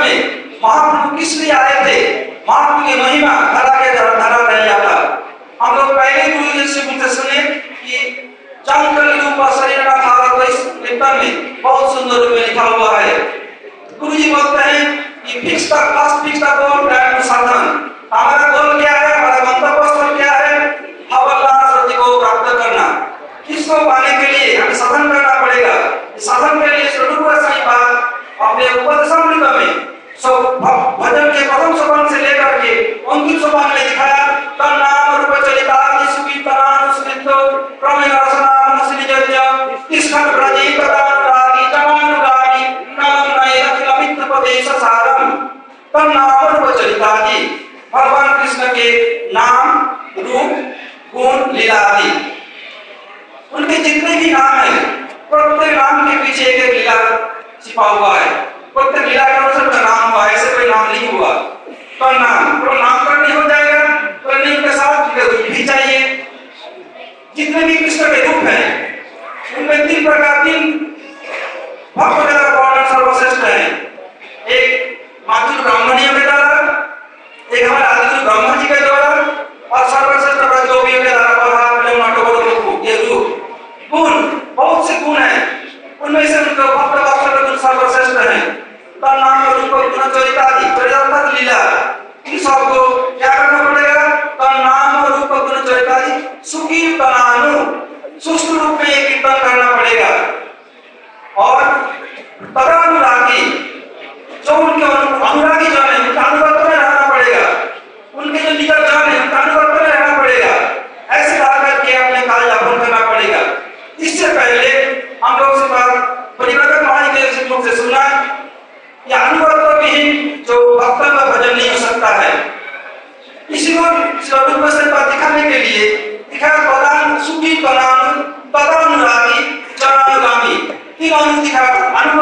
Speaker 6: में महाप्रभु किस लिए आए थे, महाप्रभु की महिमा धरा रह जाता। हम लोग पहले गुरु जी से मुझे सुने कि जंगल रूप शरीर का था, तो इस कीर्तन में बहुत सुंदर रूप में लिखा हुआ है। गुरु जी बोलते हैं कि फिक्स द गोल एंड साधन। हमारा गोल क्या है, हमारा गंतव्य स्थल क्या है, हवलदार सत्य को प्राप्त करना। इसको पाने के लिए हमें साधन करना पड़ेगा। साधन के लिए स्वरूप गोस्वामी बात अपने उपदेशामृत में भजन के प्रथम सोपान से लेकर के अंतिम सोपान में दिखाया। तन्नाम रूप चरितादि सुकीर्तनानुस्मृतो क्रमेण रसनामनुसृज्य तिष्ठन् व्रजीततानुरागी जमानुगामी नमनयतिलमित्रपदेश सारम्। तन्नाम रूप चरितादि भगवान कृष्ण के नाम, रूप, गुण, लीला आदि, उनके जितने भी नाम है प्रत्येक नाम के पीछे एक लीला छिपा हुआ है। प्रत्येक लीला के अनुसार का नाम हुआ, ऐसे कोई नाम नहीं हुआ। तो नामकरण नहीं हो जाएगा, तो नहीं के साथ रूप भी चाहिए। जितने भी कृष्ण के रूप हैं उनमें तीन प्रकार, तीन भक्त के द्वारा वर्णन सर्वश्रेष्ठ है। एक मातृ ब्राह्मणीय के द्वारा, एक हमारे आदिगुरु ब्रह्मा जी के द्वारा, और सर्वश्रेष्ठ ब्रजगोपी के द्वारा ये रूप। गुण, बहुत से गुण हैं, उनमें से उनका भक्त वास्तव में सर्वश्रेष्ठ है। तन्नाम रूप गुण चरितादि चरितार्थ लीला, इन सबको क्या करना पड़ेगा, तन्नाम रूप गुण चरितादि सुकीर्तनानु, सुष्ट रूप में कीर्तन करना पड़ेगा। और तदानुरागी, जो उनके अनुरागी जन है उनका अनुगत्य में रहना पड़ेगा, उनके जो निकट जन है उनका अनुगत्य में रहना पड़ेगा। ऐसे रह करके अपने कार्य यापन करना पड़ेगा। इससे पहले हम लोग से बात परिवर्तन महाराज के मुख से सुना, या अनुगत्य विहीन जो भक्त का भजन नहीं हो सकता है। इसी को स्वरूप से दिखाने के लिए दिखाया प्रदान सुखी प्रदान तदानुरागी जनानुगामी, तीन अनु दिखाया,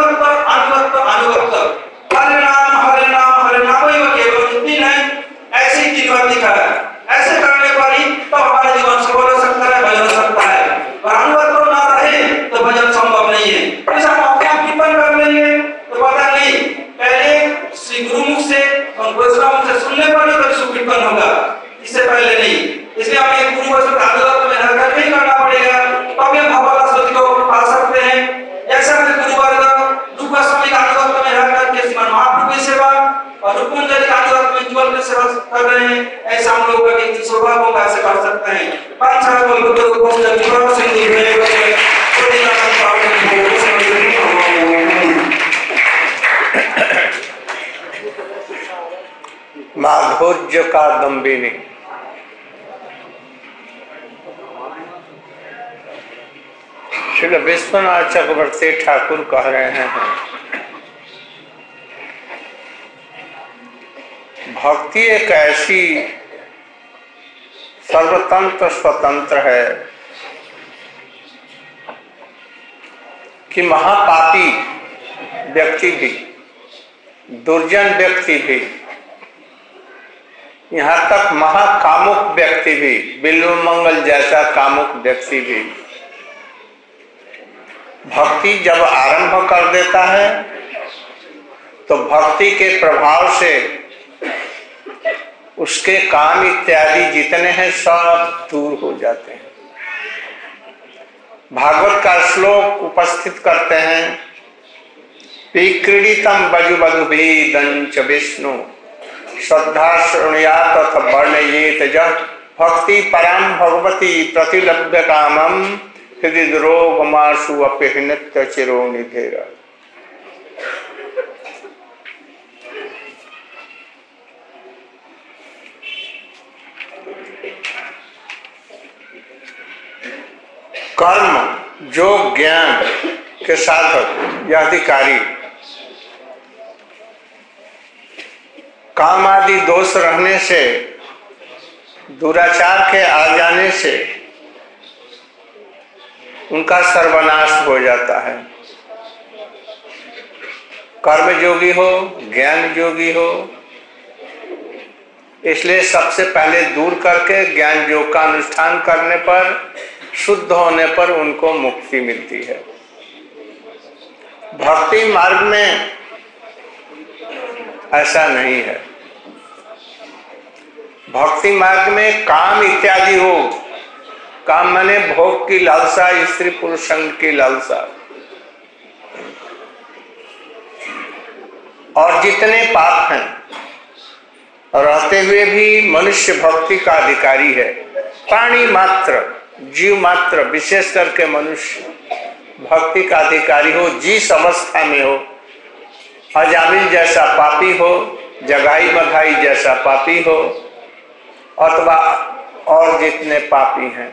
Speaker 6: अनुगत्य हरे नाम केवल तीन है, ऐसे ही तीन बार दिखाया। ऐसे करने पर ही तो हमारा जीवन सफल हो सकता है, भजन हो सकता है। और अनुगत्य ना रहे तो भजन संभव नहीं है। ऐसा हम अपने आप कीर्तन कर लेंगे तो पता नहीं, पहले श्री गुरुमुख से और वैष्णव से सुनने पर ही तो कीर्तन होगा, इससे पहले नहीं। इसलिए हमें गुरु वैष्णव अनुगत्य में रहकर नहीं करना पड़ेगा, तब हम भगवान स्तुति को पा सकते हैं। जैसा हमें गुरुवर्ग रूप गोस्वामी का अनुगत्य में रहकर के श्रीमान महाप्रभु की सेवा और रूपकुंजरी का अनुगत्य में ज्वल की सेवा कर रहे हैं, ऐसा हम लोग का सौभाग्य का ऐसे कर सकते हैं। पांच छह लोग तो पहुंच जीवन सिंधु में
Speaker 1: माधुर्य का दम्बिनी। श्री विश्वनाथ चक्रवर्ती ठाकुर कह रहे हैं, भक्ति एक ऐसी सर्वतंत्र स्वतंत्र है कि महापापी व्यक्ति भी, दुर्जन व्यक्ति भी, यहाँ तक महाकामुक व्यक्ति भी, बिल्वमंगल जैसा कामुक व्यक्ति भी भक्ति जब आरंभ कर देता है तो भक्ति के प्रभाव से उसके काम इत्यादि जितने हैं सब दूर हो जाते हैं। भागवत का श्लोक उपस्थित करते हैं, विक्रीडितम वजुवधुभिदंच विष्णु श्रद्धा शृणुयात अथ वर्णयेत जः भक्ति पराम भगवती प्रतिलभ्य कामम हृदय रोगमाशु अपहृत चिरो निधेर। कर्म जो ज्ञान के साधक या अधिकारी काम आदि दोष रहने से, दुराचार के आ जाने से उनका सर्वनाश हो जाता है। कर्म योगी हो, ज्ञान योगी हो, इसलिए सबसे पहले दूर करके ज्ञान योग का अनुष्ठान करने पर, शुद्ध होने पर उनको मुक्ति मिलती है। भक्ति मार्ग में ऐसा नहीं है। भक्ति मार्ग में काम इत्यादि हो, काम माने भोग की लालसा, स्त्री पुरुष संग की लालसा, और जितने पाप हैं रहते हुए भी मनुष्य भक्ति का अधिकारी है। प्राणी मात्र, जीव मात्र, विशेष करके मनुष्य भक्ति का अधिकारी हो, जिस अवस्था में हो, अजामिल जैसा पापी हो, जगाई मघाई जैसा पापी हो, अथवा और जितने पापी हैं,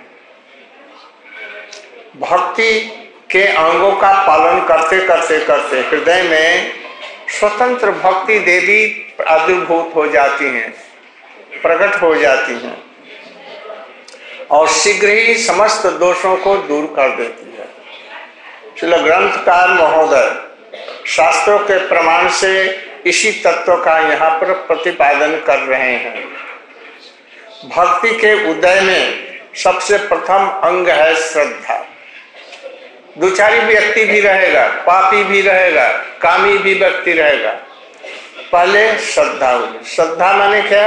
Speaker 1: भक्ति के अंगों का पालन करते करते करते हृदय में स्वतंत्र भक्ति देवी आविर्भूत हो जाती हैं, प्रकट हो जाती हैं और शीघ्र ही समस्त दोषों को दूर कर देती है। श्रील ग्रंथकार महोदय शास्त्रों के प्रमाण से इसी तत्व का यहाँ पर प्रतिपादन कर रहे हैं। भक्ति के उदय में सबसे प्रथम अंग है श्रद्धा। दुचारी व्यक्ति भी रहेगा, पापी भी रहेगा, कामी भी व्यक्ति रहेगा, पहले श्रद्धा होगी। श्रद्धा माने क्या?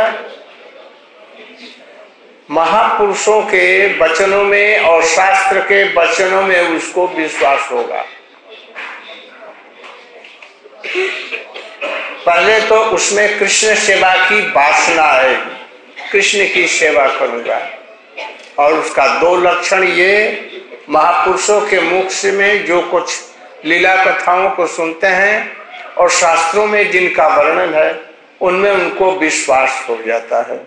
Speaker 1: महापुरुषों के वचनों में और शास्त्र के वचनों में उसको विश्वास होगा। पहले तो उसमें कृष्ण सेवा की वासना आएगी, कृष्ण की सेवा करूंगा, और उसका दो लक्षण ये, महापुरुषों के मुख से में जो कुछ लीला कथाओं को सुनते हैं और शास्त्रों में जिनका वर्णन है उनमें उनको विश्वास हो जाता है।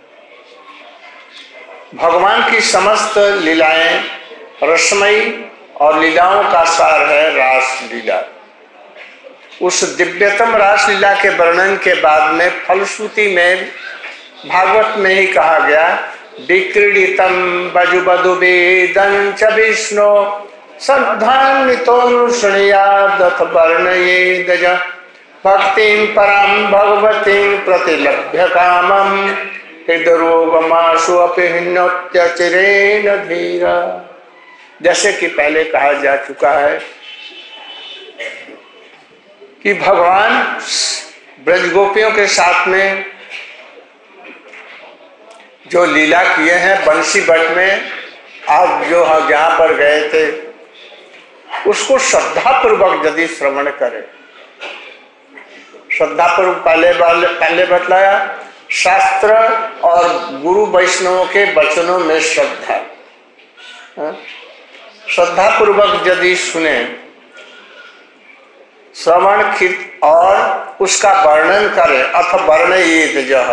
Speaker 1: भगवान की समस्त लीलाएं रसमयी और लीलाओं का सार है रास लीला। उस दिव्यतम रास लीला के वर्णन के बाद में फलश्रुति में भागवत में ही कहा गया, विक्रीडितम बजुबधु वेदं च विष्णु सद्धान्वितोऽनुशृणुयादथ वर्णयेद च भक्तिं परां भगवतीं प्रतिलभ्य कामं हृदरोगमाशु अपि हिन्नोत्यचिरेण धीरा। जैसे कि पहले कहा जा चुका है कि भगवान ब्रजगोपियों के साथ में जो लीला किए हैं बंसी बट में, आज जो हम जहाँ पर गए थे, उसको श्रद्धा पूर्वक यदि श्रवण करें, श्रद्धा पूर्वक पहले बतलाया, शास्त्र और गुरु वैष्णवों के वचनों में श्रद्धा, श्रद्धा पूर्वक यदि सुने, श्रवण और उसका वर्णन करें, अथ वर्णयेद जह,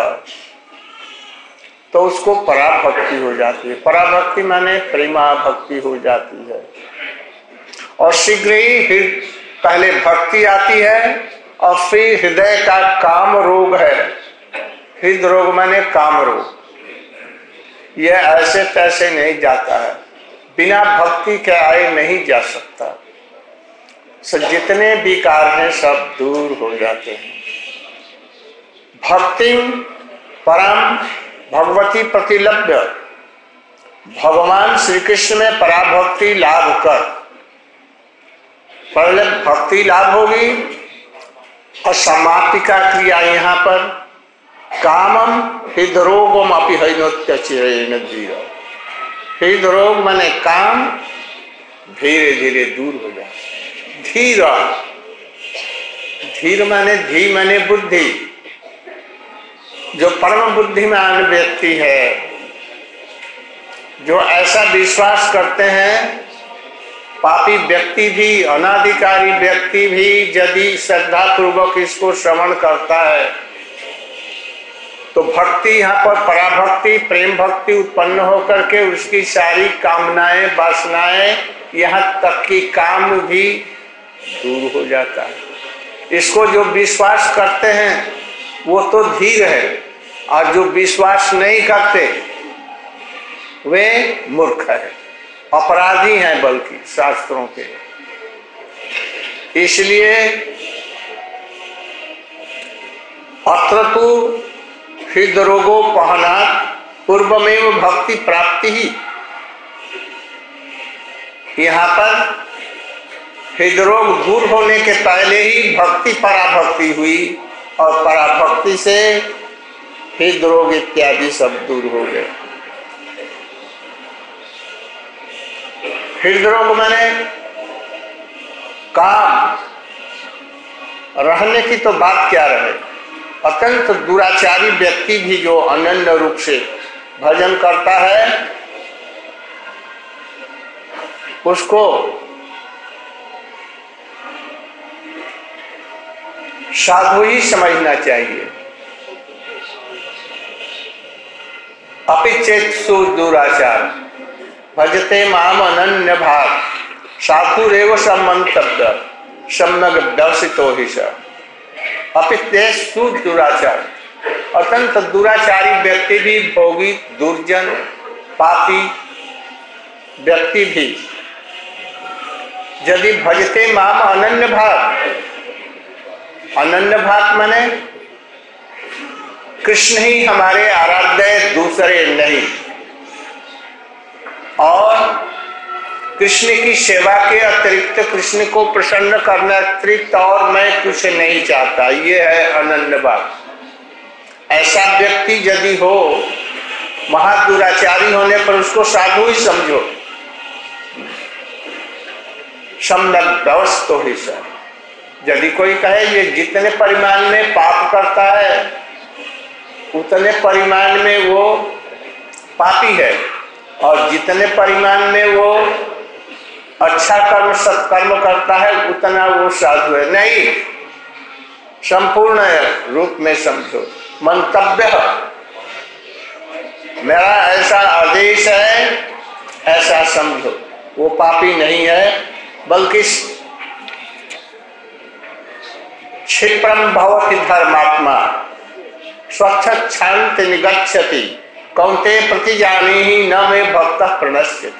Speaker 1: तो उसको पराभक्ति हो जाती है। पराभक्ति माने प्रेमा भक्ति हो जाती है और शीघ्र ही पहले भक्ति आती है और फिर हृदय का काम रोग है। हृदय रोग माने काम रोग, यह ऐसे तैसे नहीं जाता है, बिना भक्ति के आए नहीं जा सकता। जितने विकार हैं सब दूर हो जाते हैं। भक्ति परम भगवती प्रतिलभ्य, भगवान श्री कृष्ण में पराभक्ति लाभ कर, पहले भक्ति लाभ होगी और समाप्ति का क्रिया यहाँ पर कामम हृदरोगम अपि हैनोत्यचिरेण धीरा। हृदरोग माने काम धीरे धीरे दूर हो जाए। धीरा, धीर माने धी माने बुद्धि। जो परम बुद्धिमान व्यक्ति है, जो ऐसा विश्वास करते हैं, पापी व्यक्ति भी, अनाधिकारी व्यक्ति भी यदि श्रद्धा पूर्वक इसको श्रवण करता है तो भक्ति यहाँ पर पराभक्ति, प्रेम भक्ति उत्पन्न होकर के उसकी सारी कामनाएं, वासनाएं, यहाँ तक कि काम भी दूर हो जाता है। इसको जो विश्वास करते हैं वो तो धीर है, और जो विश्वास नहीं करते वे मूर्ख है, अपराधी हैं बल्कि शास्त्रों के। इसलिए अत्र तो हृदरोगोपहनात् पूर्वमेव भक्ति प्राप्ति ही। यहाँ पर हृदरोग दूर होने के पहले ही भक्ति पराभक्ति हुई और पराभक्ति से हृदरोग इत्यादि सब दूर हो गए। हृदरोग माने काम, रहने की तो बात क्या रहे। अत्यंत दुराचारी व्यक्ति भी जो अनन्य रूप से भजन करता है उसको साधु ही समझना चाहिए। अपिचेत सुदुराचार भजते माम अनन्य भाव साधुरेव सम्मन्तव्य सम्यक दर्शितो ही स। अपिचेत सुदुराचार, अत्यंत दुराचारी व्यक्ति भी, भोगी, दुर्जन, पापी व्यक्ति भी यदि भजते माम अनन्य भाव, अनन्य भाव माने कृष्ण ही हमारे आराध्य, दूसरे नहीं, और कृष्ण की सेवा के अतिरिक्त, कृष्ण को प्रसन्न करने अतिरिक्त और मैं कुछ नहीं चाहता, ये है अनन्य भाव। ऐसा व्यक्ति यदि हो, महादुराचारी होने पर उसको साधु ही समझो। सम्यक व्यवस्थो ही सर। यदि कोई कहे ये जितने परिमाण में पाप करता है उतने परिमाण में वो पापी है, और जितने परिमाण में वो अच्छा कर्म सत्कर्म करता है उतना वो साधु है, नहीं, संपूर्ण रूप में समझो। मंतव्य मेरा ऐसा आदेश है, ऐसा समझो। वो पापी नहीं है बल्कि क्षिप्रम भवति धर्मात्मा स्वच्छ शांति निगच्छति कौन्ते प्रतिजानी ही न मे भक्तः प्रणश्यति।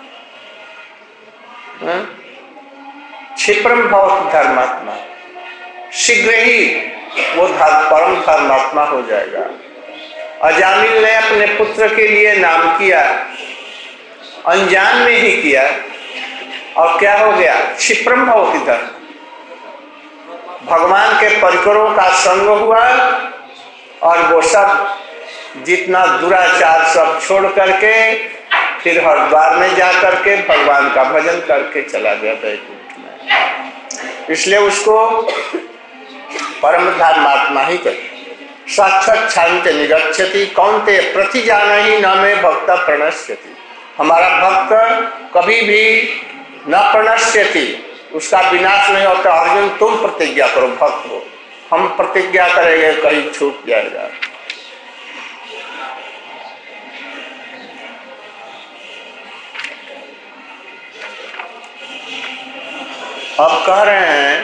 Speaker 1: क्षिप्रम भवति धर्मात्मा, शीघ्र ही वो परम धर्मात्मा हो जाएगा। अजामिल ने अपने पुत्र के लिए नाम किया, अनजान में ही किया, और क्या हो गया? क्षिप्रम भवति धर्म। भगवान के परिकरों का संग हुआ और वो सब जितना दुराचार सब छोड़ करके फिर हरिद्वार में जा करके भगवान का भजन करके चला गया वैकुंठ में। इसलिए उसको परम धर्मात्मा ही कहते। साक्षात शांति निगच्छति कौन्ते प्रतिजान ही न में भक्त प्रणश्यति। हमारा भक्त कभी भी न प्रणश्यति, उसका विनाश नहीं होता। अर्जुन तुम प्रतिज्ञा करो, भक्त हो, हम प्रतिज्ञा करेंगे कहीं छूट जाएगा। अब कह रहे हैं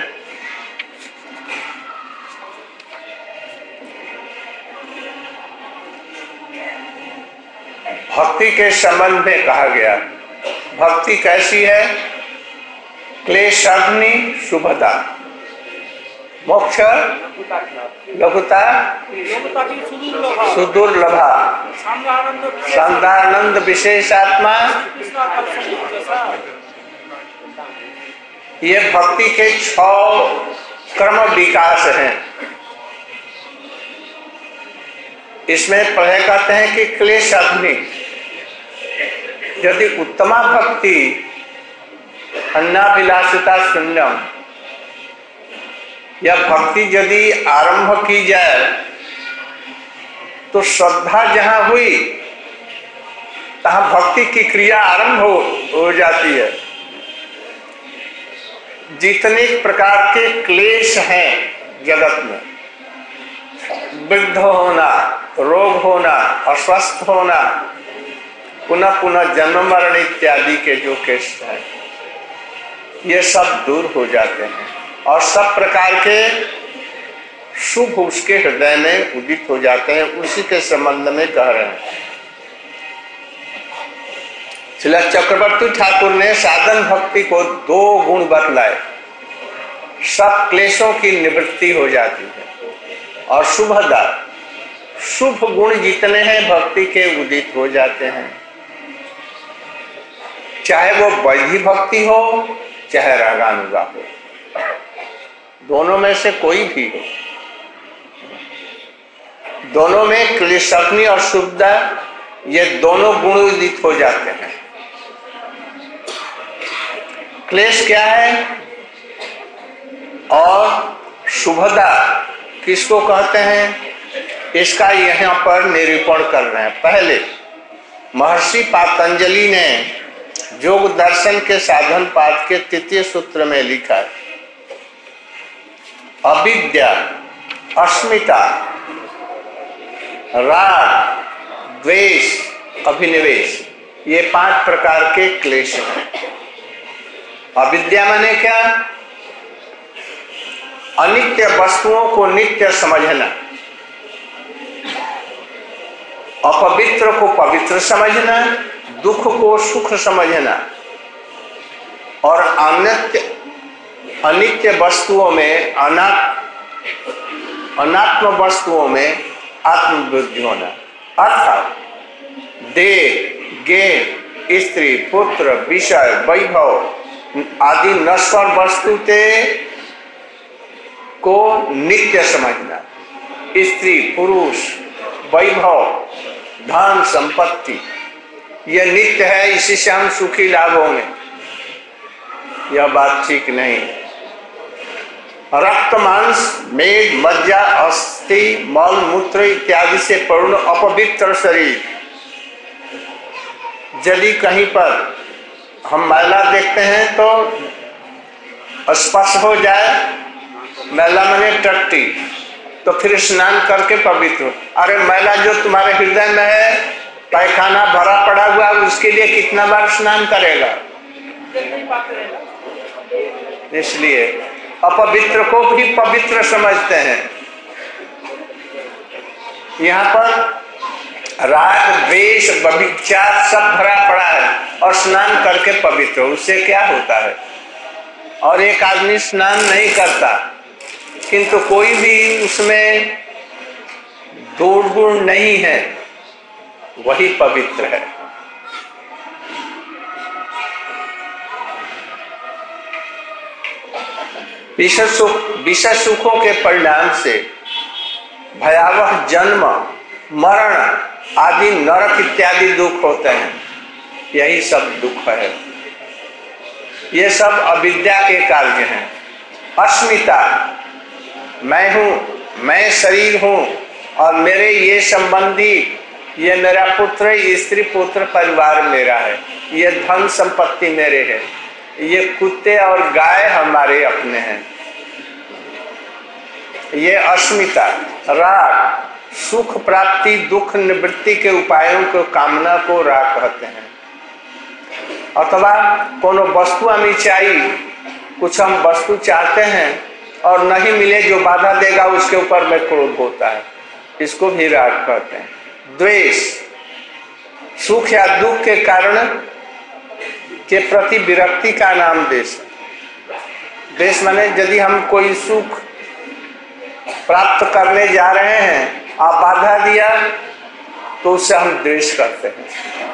Speaker 1: भक्ति के संबंध में कहा गया, भक्ति कैसी है? क्लेशाग्नि शुभता, मोक्ष लघुता सुदुर्लभा, सांदानंद विशेषात्मा। ये भक्ति के 6 क्रम विकास हैं। इसमें पहले कहते हैं कि क्लेश अग्नि, यदि उत्तमा भक्ति अन्नाभिलाषिता शून्यम, यह भक्ति यदि आरंभ की जाए तो श्रद्धा जहां हुई तहां भक्ति की क्रिया आरंभ हो जाती है। जितने प्रकार के क्लेश हैं जगत में, वृद्ध होना, रोग होना, अस्वस्थ होना, पुनः पुनः जन्म मरण इत्यादि के जो केस हैं, ये सब दूर हो जाते हैं और सब प्रकार के शुभ उसके हृदय में उदित हो जाते हैं। उसी के संबंध में कह रहे हैं। श्रील चक्रवर्ती ठाकुर ने साधन भक्ति को 2 गुण बतलाए। सब क्लेशों की निवृत्ति हो जाती है और शुभदा, शुभ गुण जितने हैं भक्ति के उदित हो जाते हैं। चाहे वो वैधि भक्ति हो चाहे रागानुगा हो, दोनों में से कोई भी हो, दोनों में क्लेशाग्नि और शुभदा ये दोनों गुण उदित हो जाते हैं। क्लेश क्या है और शुभदा किसको कहते हैं, इसका यहाँ पर निरूपण कर रहे हैं। पहले महर्षि पातंजलि ने योग दर्शन के साधन पाद के तृतीय सूत्र में लिखा है, अविद्या, अस्मिता, राग, द्वेष, अभिनिवेश, ये 5 प्रकार के क्लेश हैं। अविद्या माने क्या, अनित्य वस्तुओं को नित्य समझना, अपवित्र को पवित्र समझना, दुख को सुख समझना और अनित्य वस्तुओं में अनात्म वस्तुओं में आत्मबुद्धि होना। अर्थात देह, ज्ञान, स्त्री, पुत्र, विषय, वैभव आदि नश्वर वस्तुते को नित्य समझना। स्त्री, पुरुष, वैभव, धन, संपत्ति यह नित्य है, इसी से हम सुखी लाभ होंगे, यह बात ठीक नहीं। रक्त, मांस, मेद, मज्जा, अस्थि, मल, मूत्र इत्यादि से पूर्ण अपवित्र शरीर, यदि कहीं पर हम मैला देखते हैं तो स्पर्श हो जाए, मैला माने टट्टी, तो फिर स्नान करके पवित्र। अरे मैला जो तुम्हारे हृदय में है, पैखाना भरा पड़ा हुआ, उसके लिए कितना बार स्नान करेगा। इसलिए अपवित्र को भी पवित्र समझते हैं। यहाँ पर राग, द्वेष, व्यभिचार सब भरा पड़ा है और स्नान करके पवित्र, उससे क्या होता है। और एक आदमी स्नान नहीं करता किंतु कोई भी उसमें दोष गुण नहीं है, वही पवित्र है। विषय सुखों के परिणाम से भयावह जन्म, मरण आदि नरक इत्यादि दुख होते हैं, यही सब दुख है। ये सब अविद्या के कार्य हैं। अस्मिता, मैं हूँ, मैं शरीर हूँ और मेरे ये संबंधी, ये मेरा पुत्र, स्त्री, पुत्र, परिवार मेरा है, ये धन संपत्ति मेरे है, ये कुत्ते और गाय हमारे अपने हैं। ये अस्मिता, राग, सुख प्राप्ति, दुख निवृत्ति के उपायों को, कामना को राग कहते हैं। अथवा कोनो वस्तु हमें चाहिए, कुछ हम वस्तु चाहते हैं और नहीं मिले, जो बाधा देगा उसके ऊपर में क्रोध होता है, इसको भी राग कहते हैं। द्वेष, सुख या दुख के कारण के प्रति विरक्ति का नाम द्वेष। द्वेष माने यदि हम कोई सुख प्राप्त करने जा रहे हैं, आप बाधा दिया तो उससे हम द्वेष करते हैं।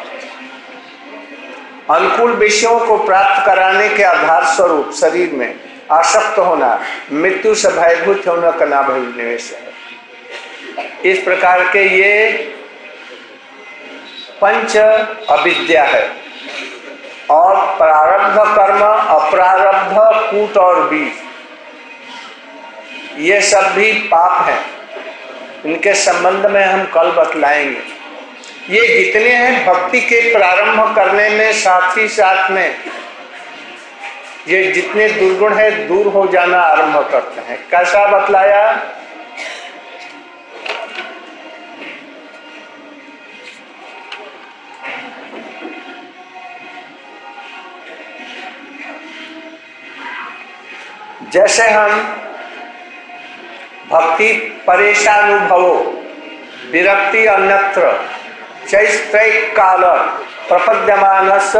Speaker 1: अनुकूल विषयों को प्राप्त कराने के आधार स्वरूप शरीर में आसक्त होना, मृत्यु से भयभूत होना का नाम अभिनिवेश है। इस प्रकार के ये 5 अविद्या है। और प्रारब्ध कर्म, अप्रारब्ध, कूट और बीज, ये सब भी पाप हैं। इनके संबंध में हम कल बतलाएंगे। ये जितने हैं भक्ति के प्रारंभ करने में, साथ ही साथ में ये जितने दुर्गुण है दूर हो जाना आरंभ करते हैं। कैसा बतलाया, जैसे हम भक्ति परेशानुभवो विरक्ति अन्यत्र चैत्रैक काल प्रपद्यमानस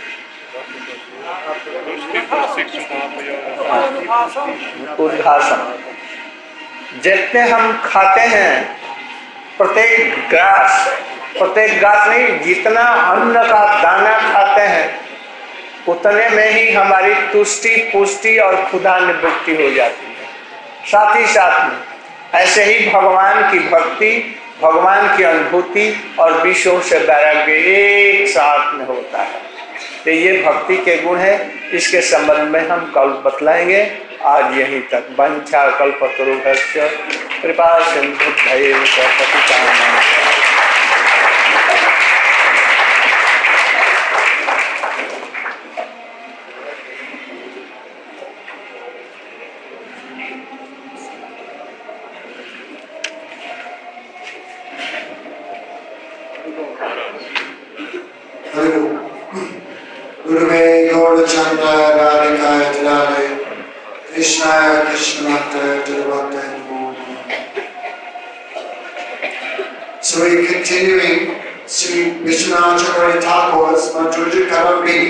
Speaker 1: उद्घासन, जितने हम खाते हैं प्रत्येक गास नहीं, जितना अन्न का दाना खाते हैं उतने में ही हमारी तुष्टि, पुष्टि और क्षुधा निवृत्ति हो जाती है। साथ ही साथ में ऐसे ही भगवान की भक्ति, भगवान की अनुभूति और विषयों से वैराग्य एक साथ में होता है। तो ये भक्ति के गुण है। इसके संबंध में हम कल बतलाएंगे। आज यहीं तक। वंचा कल्पतरुभ्यश्च कृपा सिंधुभ्यैव च पतितानां
Speaker 7: Guruve Gaurachandra Radhikaya Tadare Krishnaya Krishnamata Tadavata. So we're continuing Sri Vishwanath Chakravarti Thakur's Madhurya Karamini.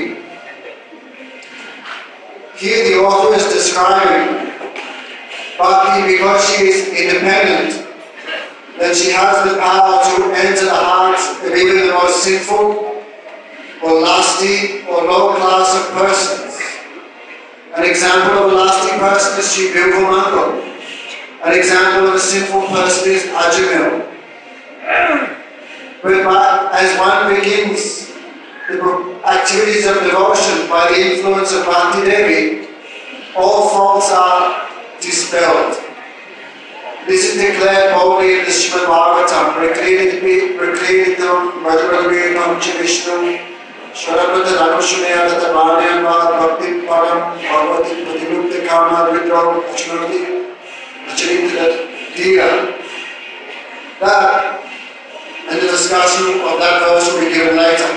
Speaker 7: Here the author is describing Bhakti because she is independent, that she has the power to enter the hearts of even the most sinful or lusty or low class of persons. An example of a lusty person is Sri Bilvamangal. An example of a sinful person is Ajamil. But as one begins the activities of devotion by the influence of Bhakti Devi, all faults are dispelled. This is declared boldly in the Srimad Bhagavatam. Prakritam Vajradam Vishnu Sharabrata Ranushunayata Bhanyamvad Bhakti Param Bhagavati Pratilupti Kama Vidro Achanati Acharita Diya. That and the discussion of that verse will be given later.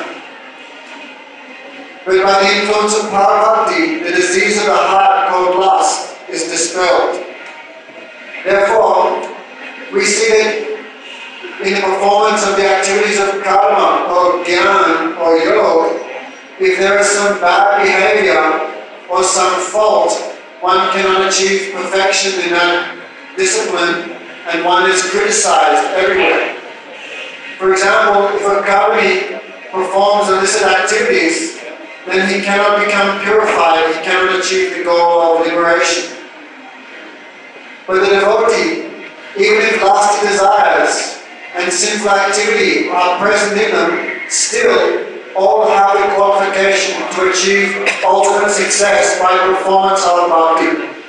Speaker 7: But by the influence of Parvati, the disease of the heart called lust is dispelled. Therefore, we see that in the performance of the activities of karma or dhyan or yoga, if there is some bad behavior or some fault, one cannot achieve perfection in that discipline and one is criticized everywhere. For example, if a karmi performs illicit activities, then he cannot become purified, he cannot achieve the goal of liberation. But the devotee, even if lusty desires and sinful activity are present in them, still all have the qualification to achieve ultimate success by performance of bhakti.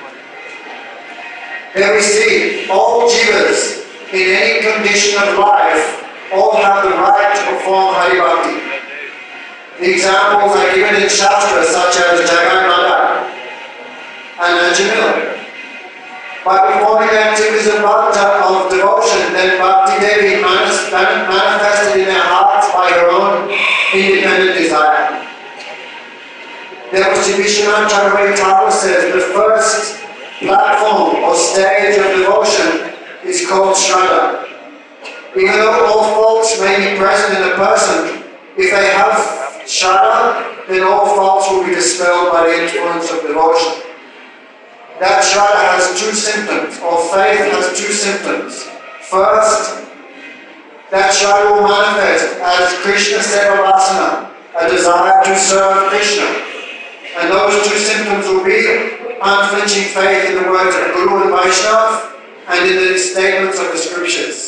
Speaker 7: There we see all jivas in any condition of life all have the right to perform Hari Bhakti. The examples are given in Shastra such as Jagai Mada and Ajamil. By performing the activities of devotion, then Bhakti Devi manifested in their hearts by her own independent desire. Therefore, Sri Vishwanath Chakravarti Thakur says the first platform or stage of devotion is called Shraddha. Even though all faults may be present in a person, if they have Shraddha, then all faults will be dispelled by the influence of devotion. That Shraddha has two symptoms, or faith has two symptoms. First, that Shraddha will manifest as Krishna Seva Vasana, a desire to serve Krishna. And those two symptoms will be unflinching faith in the words of Guru and Vaishnava and in the statements of the scriptures.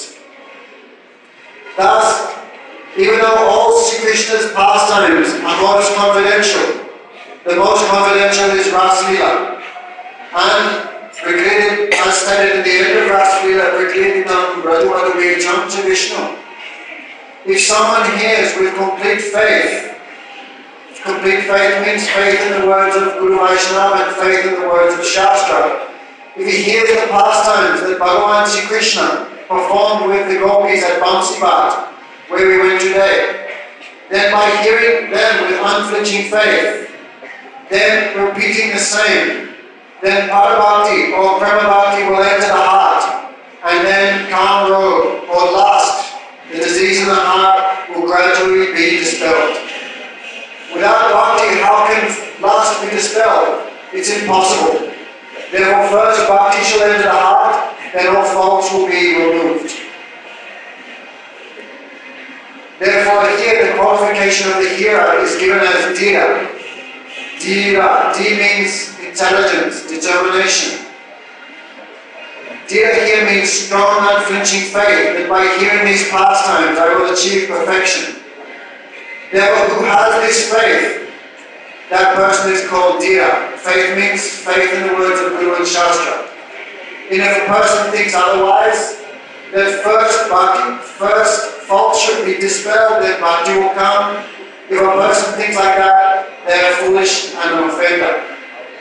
Speaker 7: Thus, even though all Sri Krishna's pastimes are most confidential, the most confidential is Rasa Leela. And regretted, as stated in the end of Rasa Leela, Prakritam Rajuvadavecham Cha Vishnu. If someone hears with complete faith means faith in the words of Guru Vaishnava and faith in the words of Shastra. If he hears the pastimes that Bhagavan Sri Krishna performed with the gopis at Bamsipat, where we went today, then by hearing them with unflinching faith, then repeating the same, then Parabhakti or Premabhakti will enter the heart, and then Kama Roga or lust, the disease in the heart, will gradually be dispelled. Without bhakti, how can lust be dispelled? It's impossible. Therefore, first bhakti shall enter the heart, then all faults will be removed. Therefore, here the qualification of the hearer is given as Dhira. Dhira. Dhi means intelligence, determination. Dhira here means strong, unflinching faith that by hearing these pastimes I will achieve perfection. Therefore, who has this faith, that person is called Dhira. Faith means faith in the words of Guru and Shastra. And if a person thinks otherwise, that first fault should be dispelled, then bhakti will come. If a person thinks like that, they are foolish and an offender.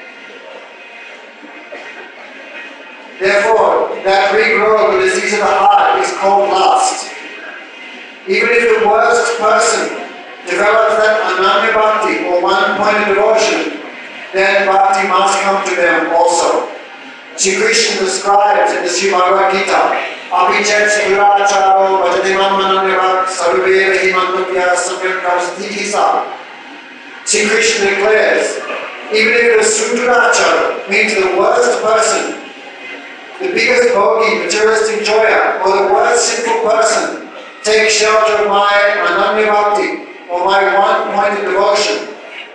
Speaker 7: Therefore, that regrowth of the disease of the heart is called lust. Even if the worst person develops that ananya bhakti or one-pointed devotion, then bhakti must come to them also. Sri Krishna describes in the Sri Bhagavad Gita, Abhichet Suracharo Vajadimam Mananyavat Sarveva Himantopya Sampirkasthitisa. Sri Krishna declares, even if the Sudrachara means the worst person, the biggest bogey, materialistic joya, or the worst sinful person, take shelter of my ananya bhakti or my one-pointed devotion,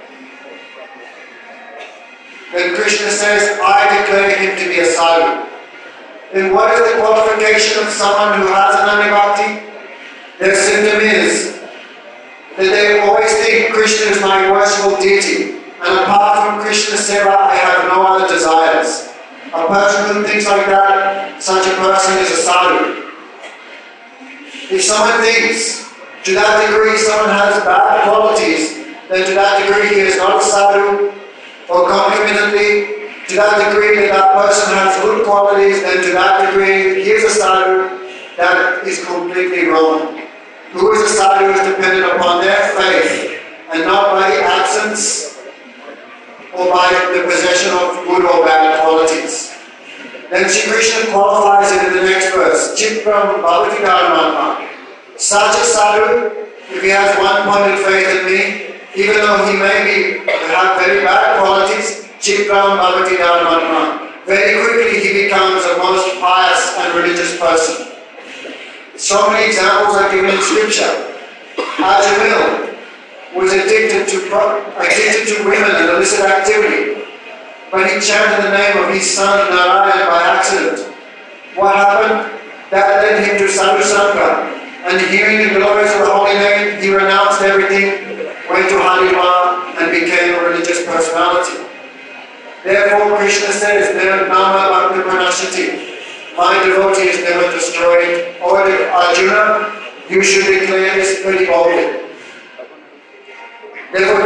Speaker 7: then Krishna says, I declare him to be a sadhu. Then what is the qualification of someone who has ananya bhakti? Their symptom is that they always think Krishna is my worshipful deity, and apart from Krishna seva, I have no other desires. A person who thinks like that, such a person is a sadhu. If someone thinks, to that degree someone has bad qualities, then to that degree he is not a sadhu, or concomitantly, to that degree that that person has good qualities, then to that degree he is a sadhu. That is completely wrong. Who is a sadhu is dependent upon their faith, and not by the absence or by the possession of good or bad qualities. Then Sri Krishna qualifies it in the next verse. Chitram bhavati dharmatma. Such a sadhu, if he has one-pointed faith in me, even though he may have very bad qualities, Chitram bhavati dharmatma. Very quickly he becomes a most pious and religious person. So many examples are given in scripture. Ajamil was addicted to women and illicit activity. When he chanted the name of his son Narayan by accident, what happened? That led him to Sadhu Sangha. And hearing the glories of the holy name, he renounced everything, went to Haridwar and became a religious personality. Therefore Krishna says, Nama Bhakti Pranashati. My devotee is never destroyed. Or Arjuna, you should declare this very boldly. Therefore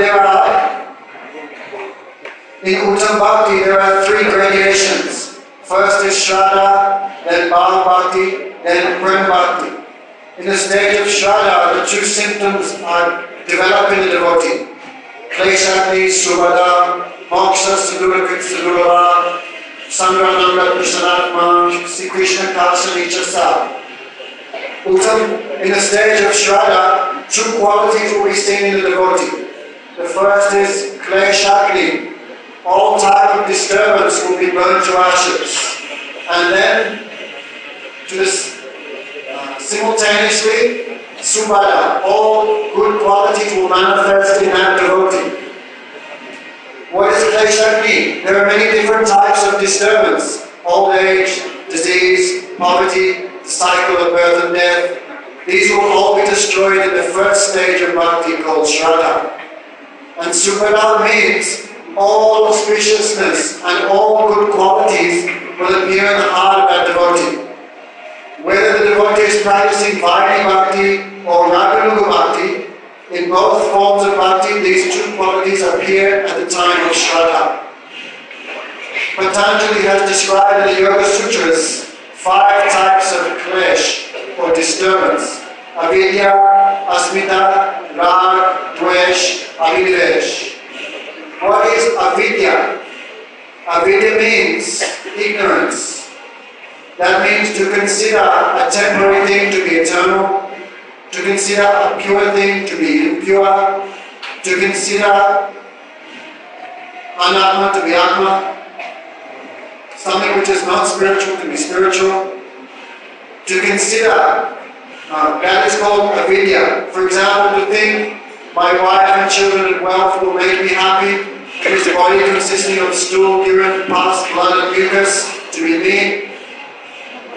Speaker 7: in Uttam Bhakti there are three gradations. First is Shraddha, then Bhava Bhakti, then Prem Bhakti. In the stage of Shraddha, the two symptoms are developed in the devotee. Kleshati, Subhada, Moksha, Sudurakrit, Sudurava, Sangrananda, Krishnatma, Sri Krishna Kasani Chasa. Uttam, in the stage of Shraddha, two qualities will be seen in the devotee. The first is Kleshati. All type of disturbance will be burned to ashes. And then, simultaneously, Subhada, all good qualities will manifest in that devotee. What does Klesha mean? There are many different types of disturbance. Old age, disease, poverty, the cycle of birth and death. These will all be destroyed in the first stage of bhakti called Shraddha. And Subhada means all auspiciousness and all good qualities will appear in the heart of that devotee. Whether the devotee is practicing Vaidhi Bhakti or Raganuga Bhakti, in both forms of bhakti, these two qualities appear at the time of Shraddha. Patanjali has described in the Yoga Sutras 5 types of klesh or disturbance: avidya, asmita, rag, dvesh, abhinevesh. What is avidya? Avidya means ignorance. That means to consider a temporary thing to be eternal, to consider a pure thing to be impure, to consider anatma to be atma, something which is not spiritual to be spiritual, to consider, that is called avidya. For example, to think my wife and children and wealth will make me happy, and this body consisting of stool, urine, pus, blood and mucus to be me.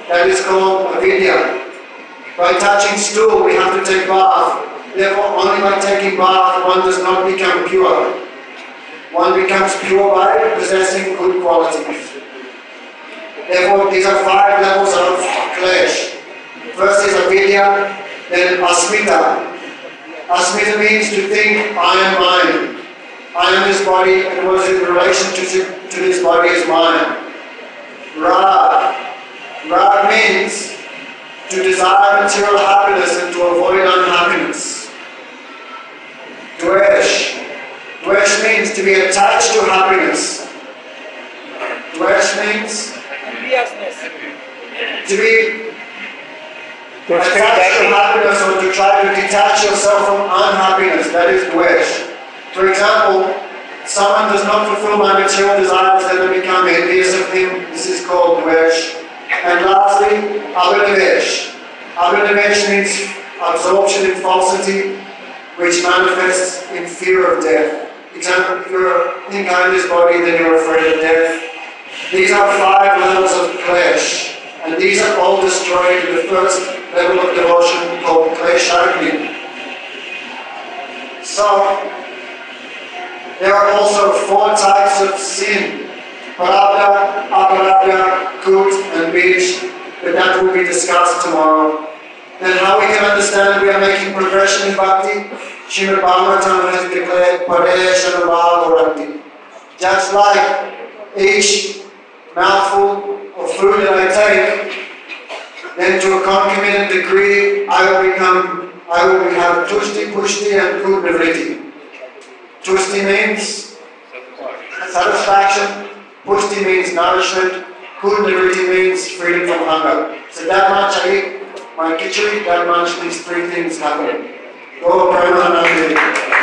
Speaker 7: That is called avidya. By touching stool, we have to take bath. Therefore, only by taking bath, one does not become pure. One becomes pure by possessing good qualities. Therefore, these are 5 levels of klesh. First is avidya, then asmita. Asmita means to think, I am mine. I am this body, and what is in relation to this body is mine. Rag. Rag means to desire material happiness and to avoid unhappiness. Dvesh. Dvesh means to be attached to happiness. Dvesh means to be attached to happiness or to try to detach yourself from unhappiness. That is dvesh. For example, someone does not fulfill my material desires, then I become envious of him. This is called dvesh. And lastly, abhinivesh. Abhinivesh means absorption in falsity, which manifests in fear of death. For example, if you think I'm this body, then you're afraid of death. These are 5 levels of klesh, and these are all destroyed in the first level of devotion called klesharagni. So, there are also 4 types of sin: prarabdha, aparabdha, kut, and bij, but that will be discussed tomorrow. Then how we can understand we are making progression in bhakti? Srimad Bhagavatam has declared Pareshanabalvarati. Just like each mouthful of food that I take, then to a concomitant degree I will have tushti, pushti, and purnavritti. Tushti means satisfaction, pushti means nourishment, purnavritti means freedom from hunger. So that much I eat my khichdi, that much these 3 things happen. Go Brahmanandi.